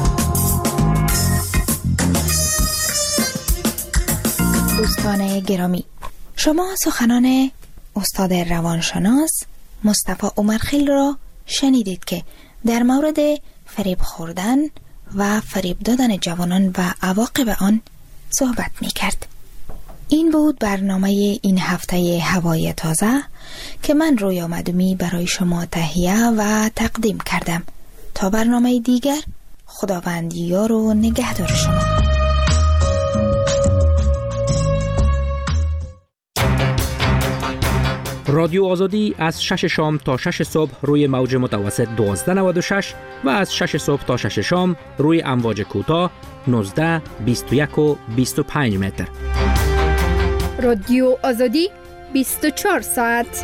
دوستان گرامی، شما سخنان استاد روانشناس مصطفی عمرخیل را شنیدید که در مورد فریب خوردن و فریب دادن جوانان و عواقب آن صحبت می کرد. این بود برنامه این هفته هوای تازه که من رویا مدومی برای شما تهیه و تقدیم کردم. تا برنامه دیگر، خداوند یار و نگهدار شما. رادیو آزادی از 6 شام تا 6 صبح روی موج متوسط 1296 و از 6 صبح تا 6 شام روی امواج کوتاه 19، 21 و 25 متر. رادیو آزادی 24 ساعت.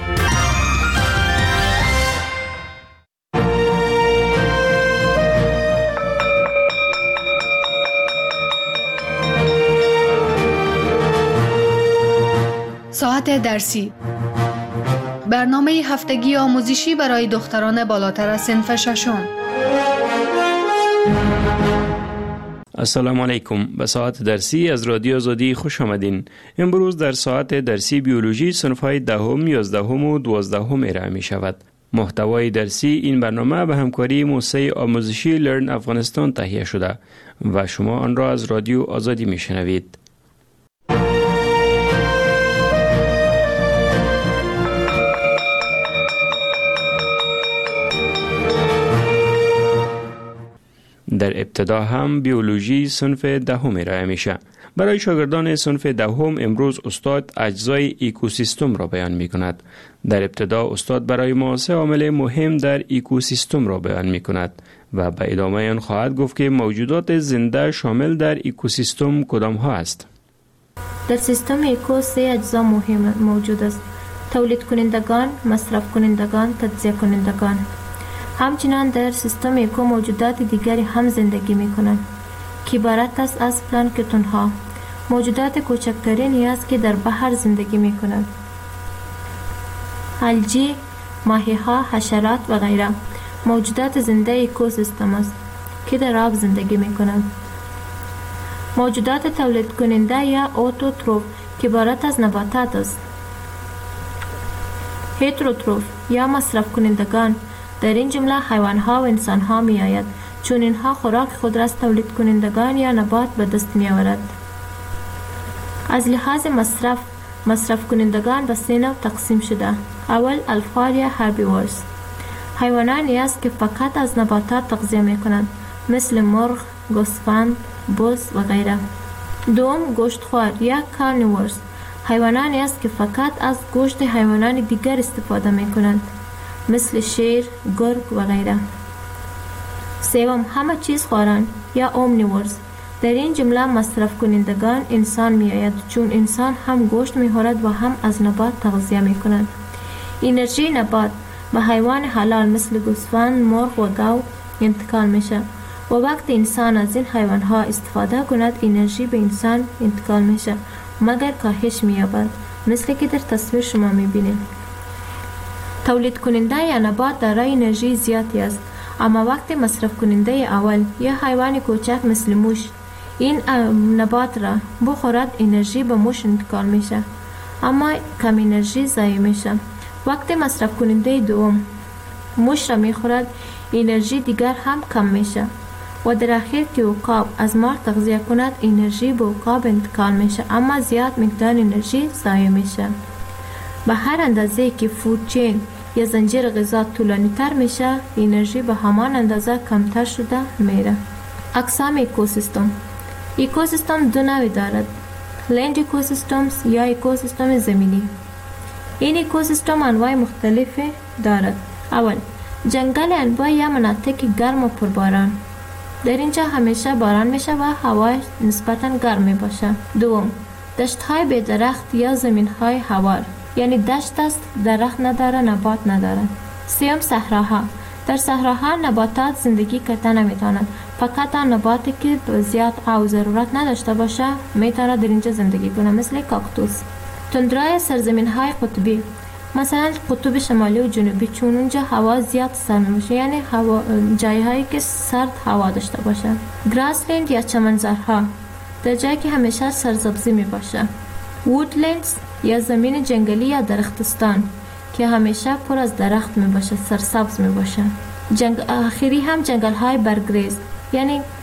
ساعت درسی، برنامه هفتگی آموزشی برای دختران بالاتر از صنف ششم. السلام علیکم. به ساعت درسی از رادیو آزادی خوش آمدین. امروز در ساعت درسی بیولوژی صنف‌های دهم، 11 و 12 ارائه می شود. محتوای درسی این برنامه به همکاری موسسه آموزشی لرن افغانستان تهیه شده و شما آن را از رادیو آزادی می شنوید. در ابتدا هم بیولوژی صنف دهم ارائه میشه. برای شاگردان صنف دهم امروز استاد اجزای اکوسیستم را بیان می کند. در ابتدا استاد برای ما 3 عامل مهم در اکوسیستم را بیان می کند و به ادامه آن خواهد گفت که موجودات زنده شامل در اکوسیستم کدام ها است. در سیستم اکو 3 اجزا مهم موجود است: تولید کنندگان، مصرف کنندگان، تجزیه کنندگان. همچنین در سیستم اکو موجودات دیگری هم زندگی می کنند که عبارت است از پلانکتون ها، موجودات کوچکترینی است که در بحر زندگی می کنند. الگی، ماهی ها، حشرات و غیره موجودات زنده اکوسیستم است که در آب زندگی می کنند. موجودات تولید کننده یا اوتوتروف که عبارت از نباتات است. هتروتروف یا مصرف کنندگان در این جمله حیوان ها و انسان ها می آید، چون اینها خوراک خود را از تولید کنندگان یا نبات به دست می آورد. از لحاظ مصرف کنندگان به 3 نوع تقسیم شده. اول الفار یا هربیورز، حیوانانی است که فقط از نباتات تغذیه می کنند، مثل مرغ، گوسفند، بز و غیره. دوم گوشتخوار یا کارنیورز، حیوانانی است که فقط از گوشت حیوانات دیگر استفاده می کنند، مثل شیر، گرگ و غیره. سوم همه چیز خوران یا اومنیورز، در این جمله مصرف کنندگان انسان می آید، چون انسان هم گوشت می خورد و هم از نبات تغذیه می کند. انرژی نبات به حیوان حلال مثل گوسفند، مرغ و گاو انتقال می شود و وقت انسان از این حیوان ها استفاده کند انرژی به انسان انتقال می شود مگر کاهش می یابد، مثل که در تصویر شما می بینید. تولید کننده یا نبات دارای انرژی زیادی است، اما وقت مصرف کننده اول یا حیوان کوچک مثل موش این نبات را بخورد انرژی به موش انتقال میشه، اما کم انرژی ضایع میشه. وقت مصرف کننده دوم موش را میخورد انرژی دیگر هم کم میشه و در اخیر که عقاب از مار تغذیه کند انرژی به عقاب انتقال میشه، اما زیاد مقدار انرژی ضایع میشه. به هر اندازه که فود چین یا زنجیر غذا طولانی تر میشه انرژی به همان اندازه کمتر شده میره. اقسام اکوسیستم. اکوسیستم 2 نوع دارد: لند اکوسیستمز یا اکوسیستم زمینی. این اکوسیستم انواع مختلفی دارد. اول جنگل انواع یا مناطق گرم و پرباران، در اینجا همیشه باران میشه و هوا نسبتا گرم می باشه. دوم دشت های بی درخت یا زمین های هوار، یعنی دشت است درخت نداره، نبات نداره. سوم صحراها، در صحراها نباتات زندگی کردن نمیتونند، فقط آن نباتی که زیاد آب ضرورت نداشته باشه میتونه در اینجا زندگی کنه، مثل کاکتوس. تندرای سرزمین های قطبی، مثلا قطب شمالی و جنوبی، چون اونجا هوا زیاد سرد باشه، یعنی جایی هایی که سرد هوا داشته باشه. گراسلند یا چمنزارها، در جایی که همیشه سرسبزی می باشه. وودلندز یا زمین جنگلی یا درختستان که همیشه پر از درخت می باشه، سرسبز می باشه. آخری هم جنگل های برگریز، یعنی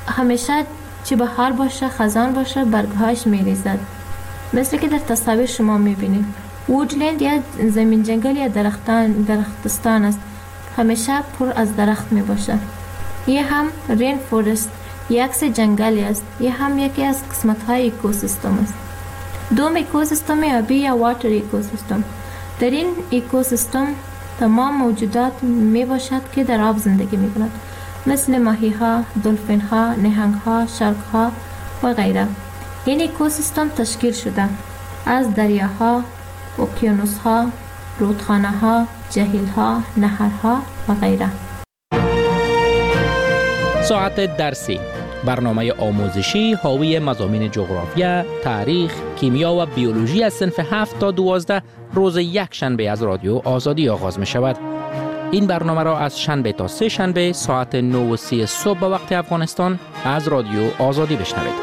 همیشه چه بهار باشه خزان باشه برگهاش میریزد. مثل که در تصاویر شما میبینید. وودلند یا زمین جنگل یا درختستان است. همیشه پر از درخت میباشه. یه هم رین فورست یکس جنگلی است. یه هم یکی از قسمت های اکوسیستم است. دوم اکوسیستم آبی یا واتر اکوسیستم. در این اکوسیستم تمام موجودات می باشد که در آب زندگی می کند، مثل ماهی ها، دلفین ها، نهنگ ها، شارک ها و غیره. این اکوسیستم تشکیل شده از دریاها، اقیانوس ها، رودخانه ها، جهیل ها، نهرها و غیره. ساعت درسی، برنامه آموزشی حاوی مضامین جغرافیا، تاریخ، کیمیا و بیولوژی از صنف 7 تا 12 روز یک شنبه از رادیو آزادی آغاز می شود. این برنامه را از شنبه تا سه شنبه ساعت 9:30 صبح به وقت افغانستان از رادیو آزادی بشنوید.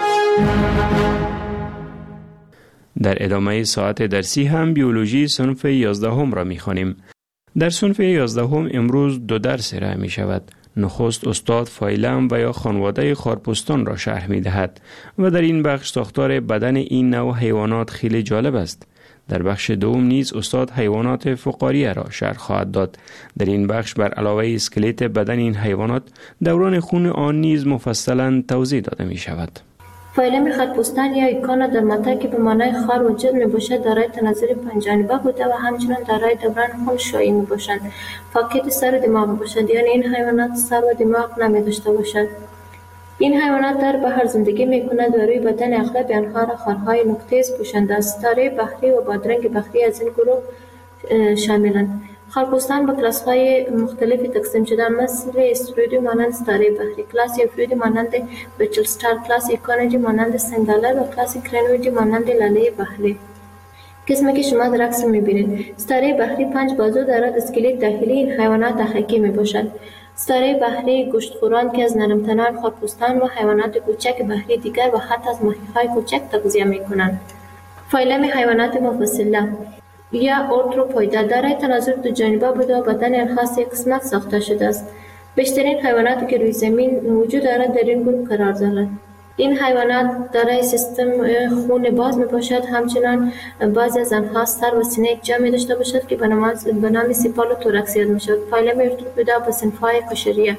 در ادامه ساعت درسی هم بیولوژی صنف 11 را می خوانیم. در صنف 11 امروز 2 درس ارائه می شود. نخست استاد فایلم و یا خانواده خارپستان را شرح می دهد و در این بخش ساختار بدن این نوع حیوانات خیلی جالب است. در بخش دوم نیز استاد حیوانات فقاریه را شرح خواهد داد. در این بخش بر علاوه اسکلت بدن این حیوانات دوران خون آن نیز مفصلا توضیح داده می شود. فایلم خارپستان یا ایکانا در متن که به معنای خار وجود می باشد دارای تناظر پنجانبه بوده و همچنان دارای دوران خون شایی می باشند. فقط سر و دماغ باشد، یعنی این حیوانات سر و دماغ نمی داشته باشد. این حیوانات در بحر زندگی می کند و روی بدن اغلب آنها را خارهای نقطه‌ای پوشانده است. ستاره بحری و بادرنگ بحری از این گروه شاملند. خارپستان به کلاس‌های مختلفی تقسیم شده، مثل استرویدی مانند ستاره بحری، کلاس افریدی مانند بچل ستار، کلاس ایکونویدی مانند سنگالر و کلاس کرنویدی مانند لاله بحری. قسمی که شما در عکس می‌بینید. ستاره بحری 5 بازو دارد. اسکلت داخلی این حیوانات اخکی میباشد. ستاره بحری گوشتخوران که از نرمتنان خارپستان و حیوانات کوچک بحری دیگر و حتی از ماهی‌های کوچک تغذیه می‌کنند. فایلم حیوانات مفصله یا ارتروپویدا دارای تناظر دو جانبه بوده و بدن آنها 3 قسمت ساخته شده است. بیشترین حیواناتی که روی زمین وجود دارد در این گروه قرار دارند. این حیوانات دارای سیستم خون باز می باشد. همچنان بعضی از آنها سر و سینه یک جا می داشته باشد که به نام سیپال و توراکس یاد می شود. فایلم ارتروپویدا به صنف‌های کشریه،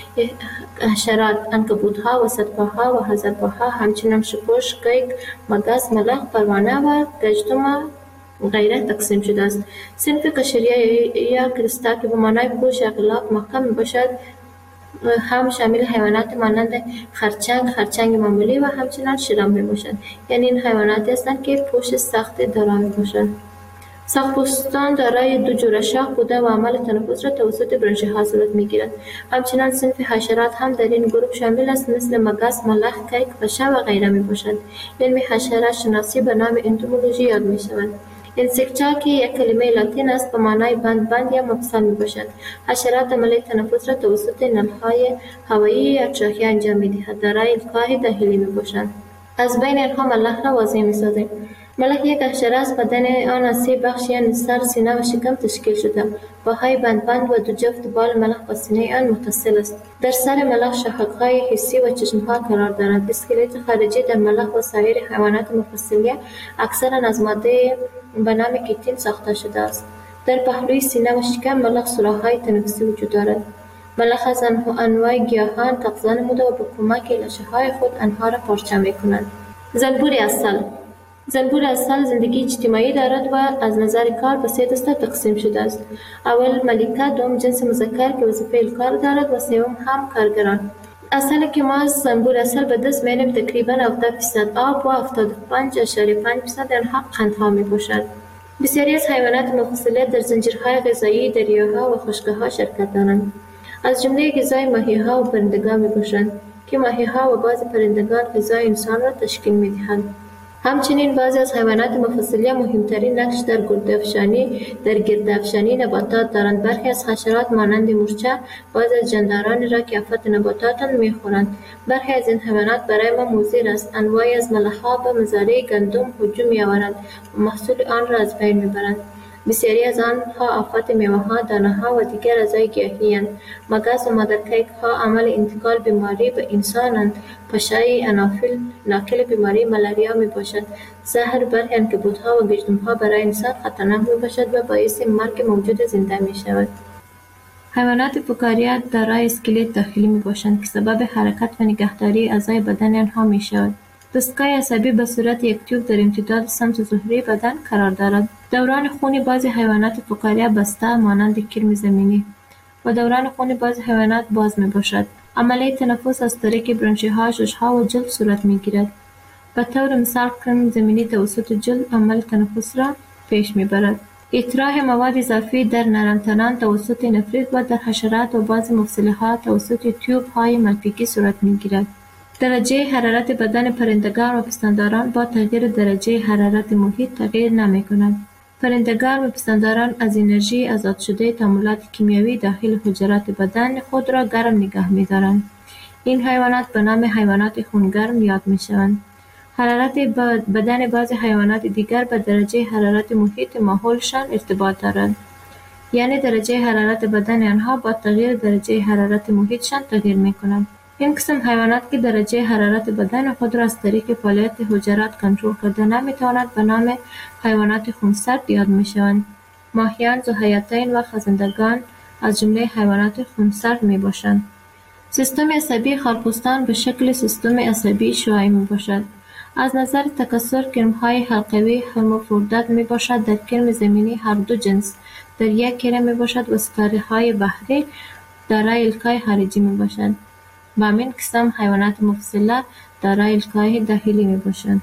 حشرات، عنکبوت‌ها، وسط‌پاها و هزارپاها، همچنان شپش، قیق، مگس، ملخ، پروانه و گژدم غیره تقسیم شده است. صنف قشریه یا کریستا که به معنای پوش یا غلاف محکم می باشد هم شامل حیوانات مانند خرچنگ معمولی و همچنان شرم می باشد. یعنی این حیواناتی هستند که پوش سخت دارا می باشند. ساق‌پوستان دارای 2 جوره شاخ بوده و عمل تنفس را توسط برانش‌ها صورت می‌گیرد. همچنان صنف حشرات هم در این گروه شامل است، مثل مگس، ملخ، کیک، پشه و غیره می‌باشند. علم حشرات شناسی به نام انتومولوژی یاد می‌شود. انسکتا که یک کلمه لاتین است به معنای بند یا مفصل می‌باشد. حشرات عمل تنفس را توسط نل‌های هوایی یا تراخیه انجام می‌دهد. دارای القاء داخلی می‌باشند. از بین آنها ملخ را واضح می‌سازیم. ملخ یک حشره است. بدن آن از 3 بخش یعنی سر، سینه و شکم تشکیل شده. پاهای بند و 2 جفت بال ملخ با سینه آن متصل است. در سر ملخ شاخک‌های حسی و چشم‌ها قرار دارد. اسکلت خارجی در ملخ و سایر حیوانات مفصلیه اکثرا از ماده به نام کیتین ساخته شده است. در پهلوی سینه و شکم ملخ سوراخ‌های تنفسی وجود دارد. ملخ از انواع گیاهان تغذیه نموده و به کمک لاشه‌های خود آنها را پارچه می‌کنند. زنبور عسل زندگی اجتماعی دارد و از نظر کار به 3 دسته تقسیم شده است. اول ملکه، دوم جنس مذکر که وظیفه الکار دارد و سوم هم کارگران. عسل که ما از زنبور عسل به دست می‌آوریم تقریباً 70% آب و 75.5% آنها قندها می‌باشد. بسیاری از حیوانات مفصله در زنجیرهای غذایی دریاها و خشک‌ها شرکت دارند. از جمله غذای ماهی‌ها و پرندگان می‌باشند که ماهی‌ها و بعضی پرندگان غذای انسان را تشکیل می‌دهند. همچنین بعضی از حیوانات مفصلیه مهمترین نقش در گردافشانی نباتات دارند. برخی از حشرات مانند مورچه بعضی از جاندارانی را که آفت نباتات می‌خورند. برخی از این حیوانات برای ما مضر است. انواعی از ملخ‌ها به مزارع گندم هجوم می‌آورند و محصول آن را از بین می‌برند. بسیاری از آنها آفات میوه‌ها، دانه‌ها و دیگر اعضای گیاهی‌اند. مگس و مادرکیک‌ها عامل انتقال بیماری به انسانند. پشای انافیل ناقل بیماری ملاریا میباشد. زهر برخی عنکبوت‌ها و گژده‌ها برای انسان خطرناک میباشد و باعث مرگ موجود زنده میشود. حیوانات فکاریا دارای اسکلت داخلی میباشند که سبب حرکت و نگهداری اعضای بدن آنها میشود. دستگاه عصبی به صورت یک تیوب در امتداد سمت ظهری بدن قرار دارد. دوران خون بعضی حیوانات فکاریا بسته مانند کرم زمینی و دوران خون بعضی حیوانات باز میباشد. عملیه تنفس از طریق برانشی‌ها، شش‌ها و جلد صورت میگیرد. به طور مثال کرم زمینی توسط جلد عمل تنفس را پیش میبرد. اطراح مواد اضافی در نرمتنان توسط نفریت و در حشرات و بعضی مفصل‌ها توسط تیوب‌های ملپگی صورت میگیرد. درجه حرارت بدن پرندگان و پستانداران با تغییر درجه حرارت محیط تغییر نمی‌کند. پرندگان و پستانداران از انرژی آزاد شده تعاملات کیمیایی داخل حجرات بدن خود را گرم نگه می‌دارند. این حیوانات به نام حیوانات خونگرم یاد می‌شوند. حرارت بدن بعضی حیوانات دیگر به درجه حرارت محیط ماحولشان ارتباط دارد. یعنی درجه حرارت بدن آنها با تغییر درجه حرارت محیطشان تغییر می‌کند. این قسم حیوانات که درجه حرارت بدن خود را از طریق فعالیت حجرات کنترل کرده نمی‌توانند به نام حیوانات خونسرد یاد می‌شوند. ماهیان، ذوحیاتین و خزندگان از جمله حیوانات خونسرد می‌باشند. سیستم عصبی خارپوستان به شکل سیستم عصبی شعاعی می‌باشد. از نظر تکثر کرم‌های حلقوی هرمافرودیت می‌باشد. در کرم زمینی هر دو جنس در یک کره می‌باشد و ستاره‌های بحری دارای الکای خارجی می‌باشند. و همین قسم حیوانات مفصله دارای الکای داخلی می‌باشند.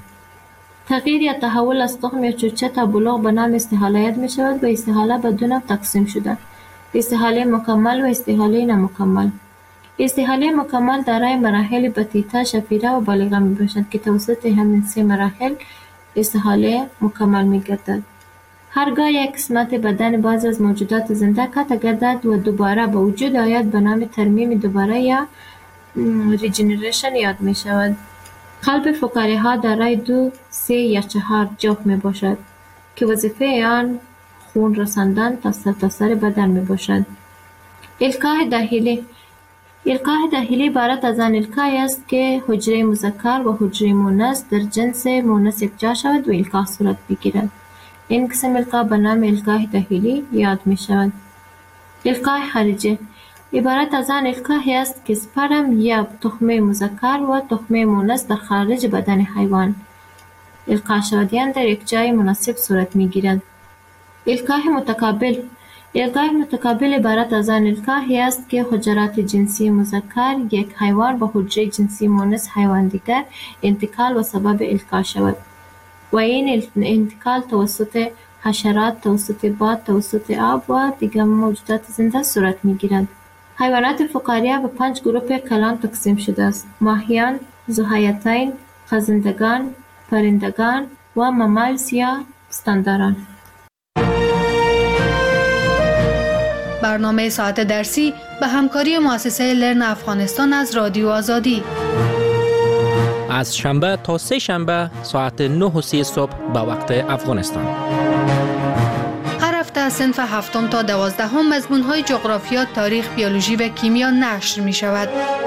تغییر یا تحول از تخم یا چوچه تا بلوغ به نام استحاله یاد می‌شود و استحاله به دو نوع تقسیم شده: استحاله مکمل و استحاله نامکمل. استحاله مکمل دارای مراحل بطیطه، شفیره و بالغه میباشد که توسط همین سه مراحل استحاله مکمل میگردد. هرگاه یک قسمت بدن بعضی از موجودات زنده قطع گردد و دوباره به وجود آید به نام ترمیم دوباره یا ریجنریشن یاد می شود. قلب فکاری‌ها دارای 2، 3 یا 4 جوف می باشد که وظیفه آن خون رساندن تا سرتاسر بدن می باشد. الکای داخلی. الکای داخلی عبارت از آن الکای است که حجره مذکر و حجره مؤنث در جنس مؤنث یکجا شود و الکا صورت بگیرد. این قسم الکا به نام الکای داخلی یاد می شود. الکای خارجی عبارت از آن الکای است که سپرم یا تخمه مذکر و تخمه مؤنث در خارج بدن حیوان القا شدیان در یک جای مناسب صورت می گیرد. الکای متقابل. الکای متقابل عبارت از آن الکای است که حجرات جنسی مذکر یک حیوان با حجره جنسی مؤنث حیوان دیگر انتقال و سبب الکا شود و این انتقال توسط حشرات، توسط باد، توسط آب و دیگر موجودات زنده صورت می گیرد. حیوانات فکاریا به 5 گروه کلان تقسیم شده است: ماهیان، ذوحیاتین، خزندگان، پرندگان و ممالس یا پستانداران. برنامه ساعت درسی به همکاری مؤسسه لرن افغانستان از رادیو آزادی از شنبه تا سه شنبه ساعت 9:30 صبح به وقت افغانستان. هر هفته صنف 7 تا 12 مضمون‌های جغرافیا، تاریخ، بیولوژی و کیمیا نشر می شود.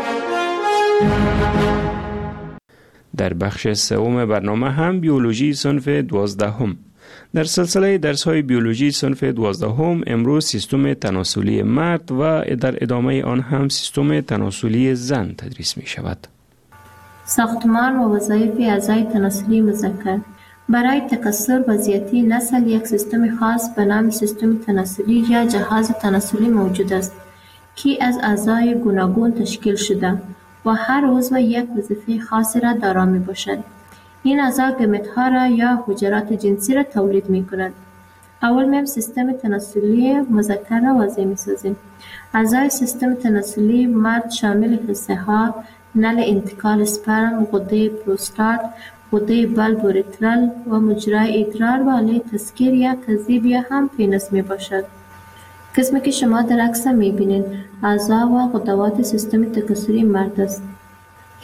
در بخش سوم برنامه هم بیولوژی صنف 12. در سلسله درس‌های بیولوژی صنف 12 امروز سیستم تناسلی مرد و در ادامه آن هم سیستم تناسلی زن تدریس می شود. ساختمان و وظایف اعضای تناسلی مذکر. برای تکثر و زیاتی نسل یک سیستم خاص به نام سیستم تناسلی یا جهاز تناسلی موجود است که از اعضای گوناگون تشکیل شده و هر عضو یک وظیفه خاصی را دارا می باشد. این اعضا گمیت‌ها را یا حجرات جنسی را تولید می کند. اول میم سیستم تناسلی مذکر را واضح می سازیم. اعضای سیستم تناسلی مرد شامل حصه ها، نل انتقال اسپرم، غده پروستات، غده بلب اوریترال و مجرای ادرار و آله تسکیر یا کذیب یا هم پینس می باشد. قسمی که شما در عکس می بینید اعضا و غدوات سیستم تکثری مرد است.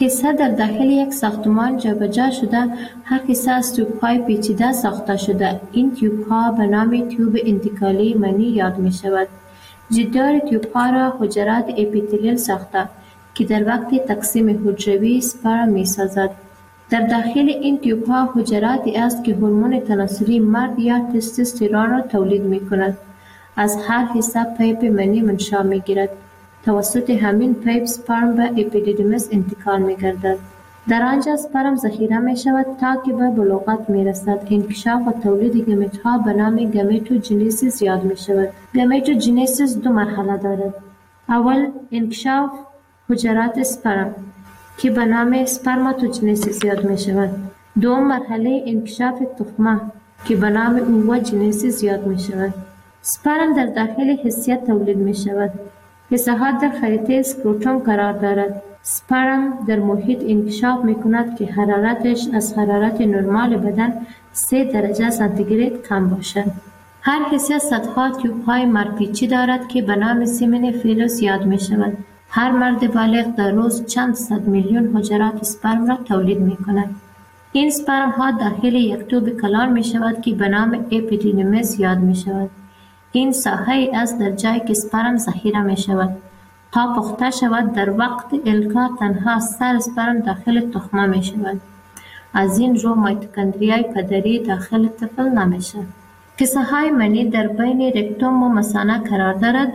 حصه در داخل یک ساختمان جابجا شده. هر حصه از تیوب‌های پیچیده ساخته شده. این تیوب‌ها به نام تیوب انتقالی منی یاد می شود. جدار تیوب‌ها را حجرات اپیتلیل ساخته که در وقت تقسیم حجروی سپرم می سازد. در داخل این تیوب‌ها حجراتی است که هورمون تناسلی مرد یا تستوسترون را تولید می کند. از هر حصه پیپ منی منشأ می گیرد. توسط همین پیپ سپرم به اپیدیدیمس انتقال می گردد. در آنجا سپرم ذخیره می شود تا که به بلوغت می رسد. انکشاف و تولید گمیت ها به نام گمیتوجنیسیس یاد می شود. گمیتوجنیسیس دو مرحله دارد. اول انکشاف حجرات سپرم که به نام سپرماتوجنیسیس یاد می شود. دوم مرحله انکشاف تخمه که به نام اووجنیسیس یاد می شود. سپرم در داخل حسیه تولید می شود. حصه ها در خریطه اسکروتوم قرار دارد. سپرم در محیط انکشاف می کند که حرارتش از حرارت نرمال بدن 3 درجه سانتیگراد کم باشد. هر حصه صدها تیوب های مرپیچی دارد که به نام سیمن فیلوس یاد می شود. هر مرد بالغ در روز چند صد میلیون حجرات سپرم را تولید می کند. این سپرم ها داخل یک توب کلان می شود که به نام اپیدیدیمس یاد می شود. این ساحه است در جایی که سپرم ذخیره می شود. تا پخته شود در وقت القا تنها سر سپرم داخل تخمه می شود. از این رو میتوکندریای پدری داخل طفل نمیشه. حصه های منی در بین رکتوم و مثانه قرار دارد.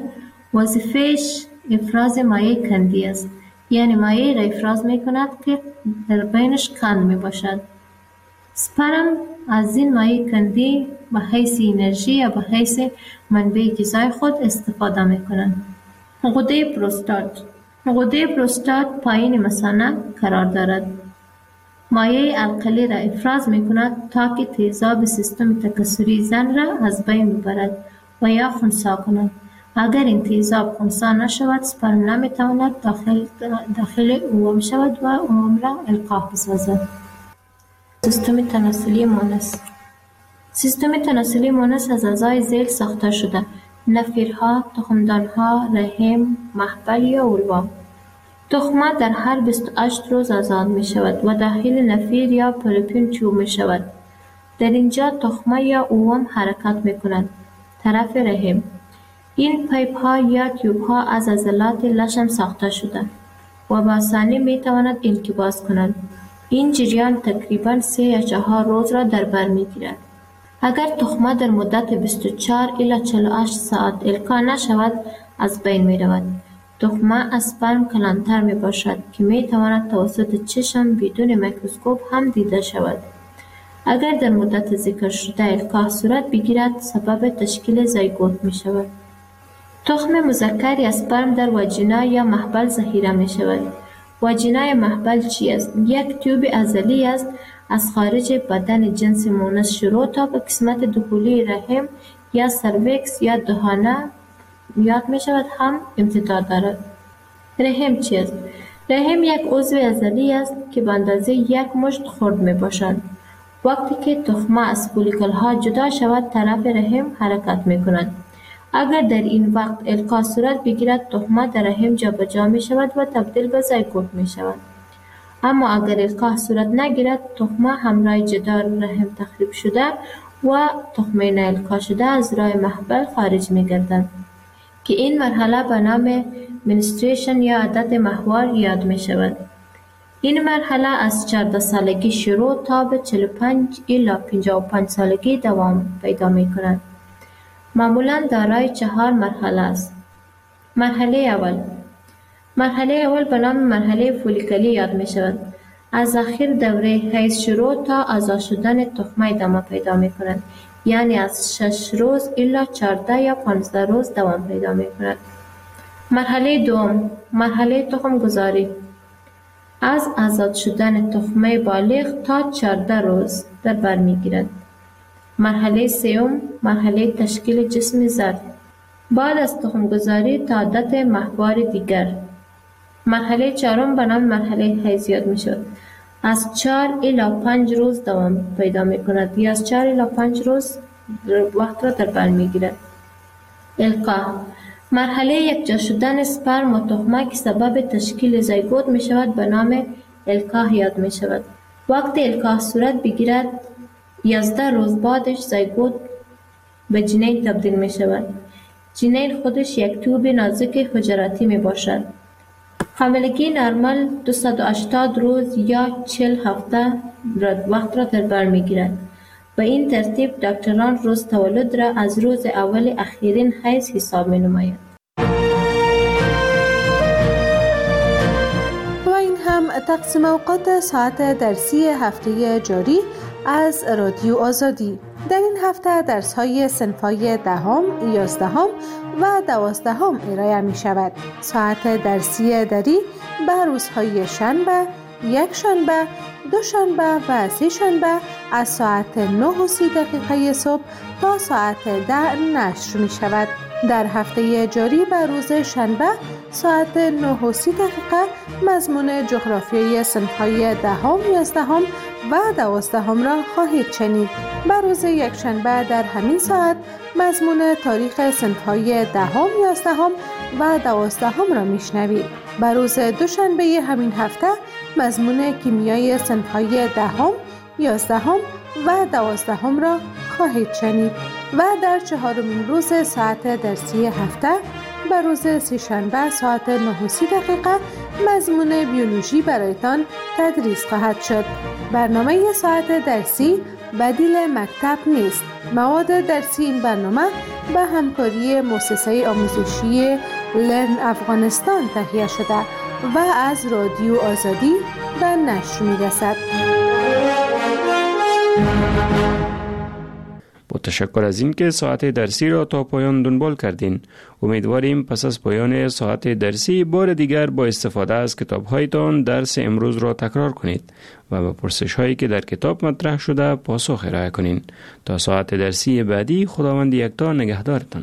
وظیفهش افراز مایع کندی است. یعنی مایع را افراز می کند که در بینش کند می باشد. سپرم از این مایع کندی به حیث انرژی یا به حیث منبع غذای خود استفاده می کنند. غده پروستات. غده پروستات پایین مثانه قرار دارد. مایع القلی را افراز می کند تا که تیزاب سیستم تکثری زن را از بین ببرد و یا خنثی کند. اگر این تیزاب خنثی نشود سپرم نمی تواند داخل اوم شود و اوم را القاح بسازد. سیستم تناسلی مونس. سیستم تناسلی مونس از اعضای ذیل ساخته شده. نفیرها، تخمدانها، رحم، محبل یا اولوا. تخمه در هر 28 روز آزاد می شود و داخل نفیر یا پولپین چوب می شود. در اینجا تخمه یا اوم حرکت می کند. طرف رحم. این پیپ ها یا تیوب ها از عضلات لشم ساخته شده و با آسانی می تواند انقباض کنند. این جریان تقریباً 3 یا 4 روز را در بر می گیرد. اگر تخمه در مدت 24 الی 48 ساعت القا نشود از بین می رود. تخمه از سپرم کلانتر می باشد که می تواند توسط چشم بدون میکروسکوپ هم دیده شود. اگر در مدت ذکر شده القاح صورت بگیرد سبب تشکیل زایگوت می شود. تخم مذکر یا سپرم در واژینا یا محبل ذخیره می شود. واژینا یا محبل چی است؟ یک تیوب عضلی است از خارج بدن جنس مونس شروع تا به قسمت داخلی رحم یا سرویکس یا دهانه یاد می شود هم امتداد دارد. رحم چی است؟ رحم یک عضو عضلی است که به اندازه 1 مشت خرد می باشد. وقتی که تخمه از فولیکل ها جدا شود طرف رحم حرکت می کند. اگر در این وقت القاح صورت بگیرد تخمه در رحم جابجا می شود و تبدیل به زایگوت می شود. اما اگر القاح صورت نگیرد تخمه همراه جدار رحم تخریب شده و تخمه نالقا شده از راه محبل خارج می گردد که این مرحله به نام منستریشن یا عادت ماهوار یاد می شود. این مرحله از 14 سالگی شروع تا به 45 الی 55 سالگی دوام پیدا می کند. معمولاً دارای 4 مرحله است. مرحله اول به نام مرحله فولیکلی یاد می شود. از آخر دوره حیض شروع تا آزاد شدن تخمه ادامه پیدا می کند. یعنی از 6 روز الی 14 یا 15 روز دوام پیدا می کند. مرحله دوم، مرحله تخم گذاری. از آزاد شدن تخمه بالغ تا 14 روز در بر می گیرد. مرحله سوم، مرحله تشکیل جسم زرد. بعد از تخم گذاری تا عادت ماهوار دیگر. مرحله چهارم به نام مرحله حیض یاد می شود. از 4 الی 5 روز دوام پیدا می کند یا از 4 الی 5 روز وقت را در بر می گیرد. القاح، مرحله یکجا شدن سپرم و تخمه که سبب تشکیل زایگوت می شود به نام الکاه یاد می شود. وقتی الکاه صورت بگیرد 11 روز بعدش زایگوت به جنین تبدیل می شود. جنین خودش یک توب نازک حجراتی می باشد. حاملگی نرمال 280 روز یا 40 هفته وقت را در بر می گیرد. به این ترتیب دکتران روز تولد را از روز اول اخیرین حیض حساب می نماید. و این هم تقسیم اوقات ساعت درسی هفته جاری از رادیو آزادی. در این هفته درس‌های صنف‌های 10، 11 و 12 ارائه می شود. ساعت درسی دری به روزهای شنبه، یک شنبه، دو شنبه و سه شنبه از ساعت 9:30 صبح تا ساعت 10 نشر می شود. در هفته جاری به روز شنبه ساعت 9:30 مضمون جغرافیای صنف‌های 10، 11 و 12 را خواهید شنید. به روز یکشنبه در همین ساعت مضمون تاریخ صنف‌های 10، 11 و 12 را میشنوید. به روز دوشنبه همین هفته مضمون کیمیای صنف‌های 10، 11 و 12 را خواهید شنید و در چهارمین روز ساعت درسی هفته به روز سه‌شنبه ساعت 9:30 مضمون بیولوژی برایتان تدریس خواهد شد. برنامه ساعت درسی بدیل مکتب نیست. مواد درسی این برنامه به همکاری مؤسسه آموزشی لرن افغانستان تهیه شده و از رادیو آزادی به نشر می‌رسد. با تشکر از اینکه ساعت درسی را تا پایان دنبال کردین. امیدواریم پس از پایان ساعت درسی بار دیگر با استفاده از کتاب‌هایتان درس امروز را تکرار کنید و به پرسش‌هایی که در کتاب مطرح شده پاسخ ارائه کنین. تا ساعت درسی بعدی خداوند یکتا نگهدارتان.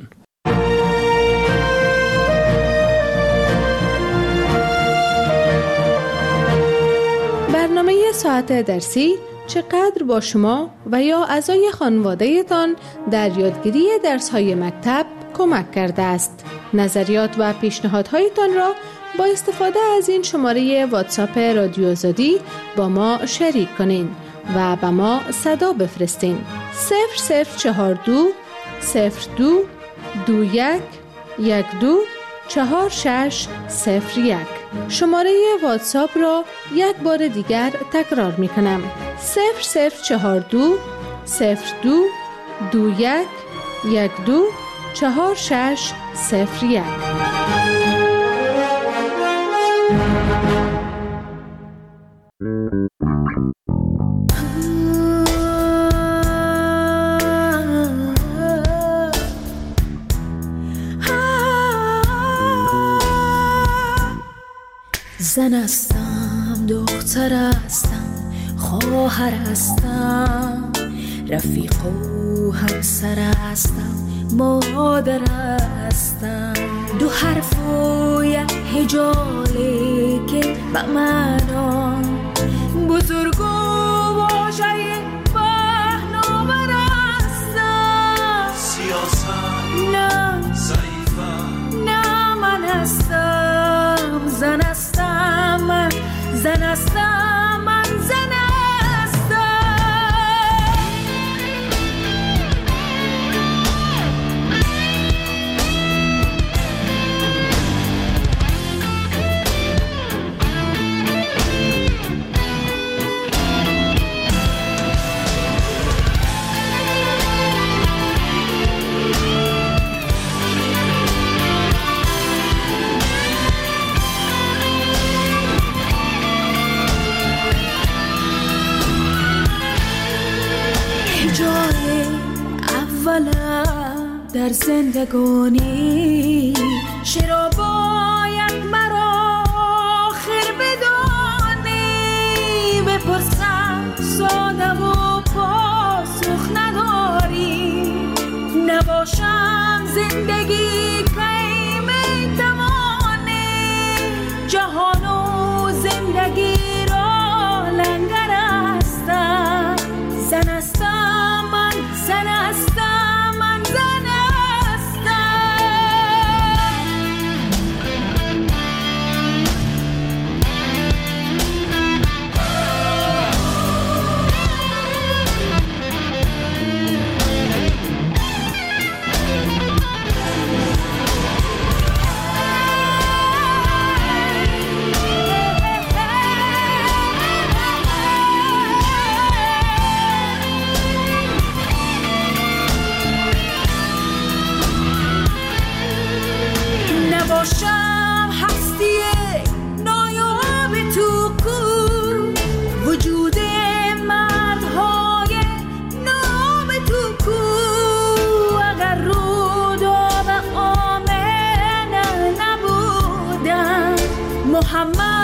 برنامه ساعت درسی چقدر با شما و یا اعضای خانواده تان در یادگیری درس‌های مکتب کمک کرده است. نظریات و پیشنهادهایتان را با استفاده از این شماره واتساپ رادیو آزادی با ما شریک کنین و به ما صدا بفرستین. 0042 02 21 12 4601. شماره واتساپ را یک بار دیگر تکرار می کنم. 0042 02 21 12 4601. زن هستم، دختر هستم، خواهر هستم، رفیق و همسر هستم، مادر هستم. دو حرف و یک هجاله که به معنا بزرگ و واژه پهناور هستم. سیاست نه ضعیفم، نه من هستم زن هستم، من زن هستم، من زن در زندگانی چرا باید مرا آخر بدانی؟ بپرسم ساده و پاسخ نداری. نباشم زندگی کی میتوانی؟ جهان و زندگی را لنگر هستم. زن هستم، من زن هستم، همه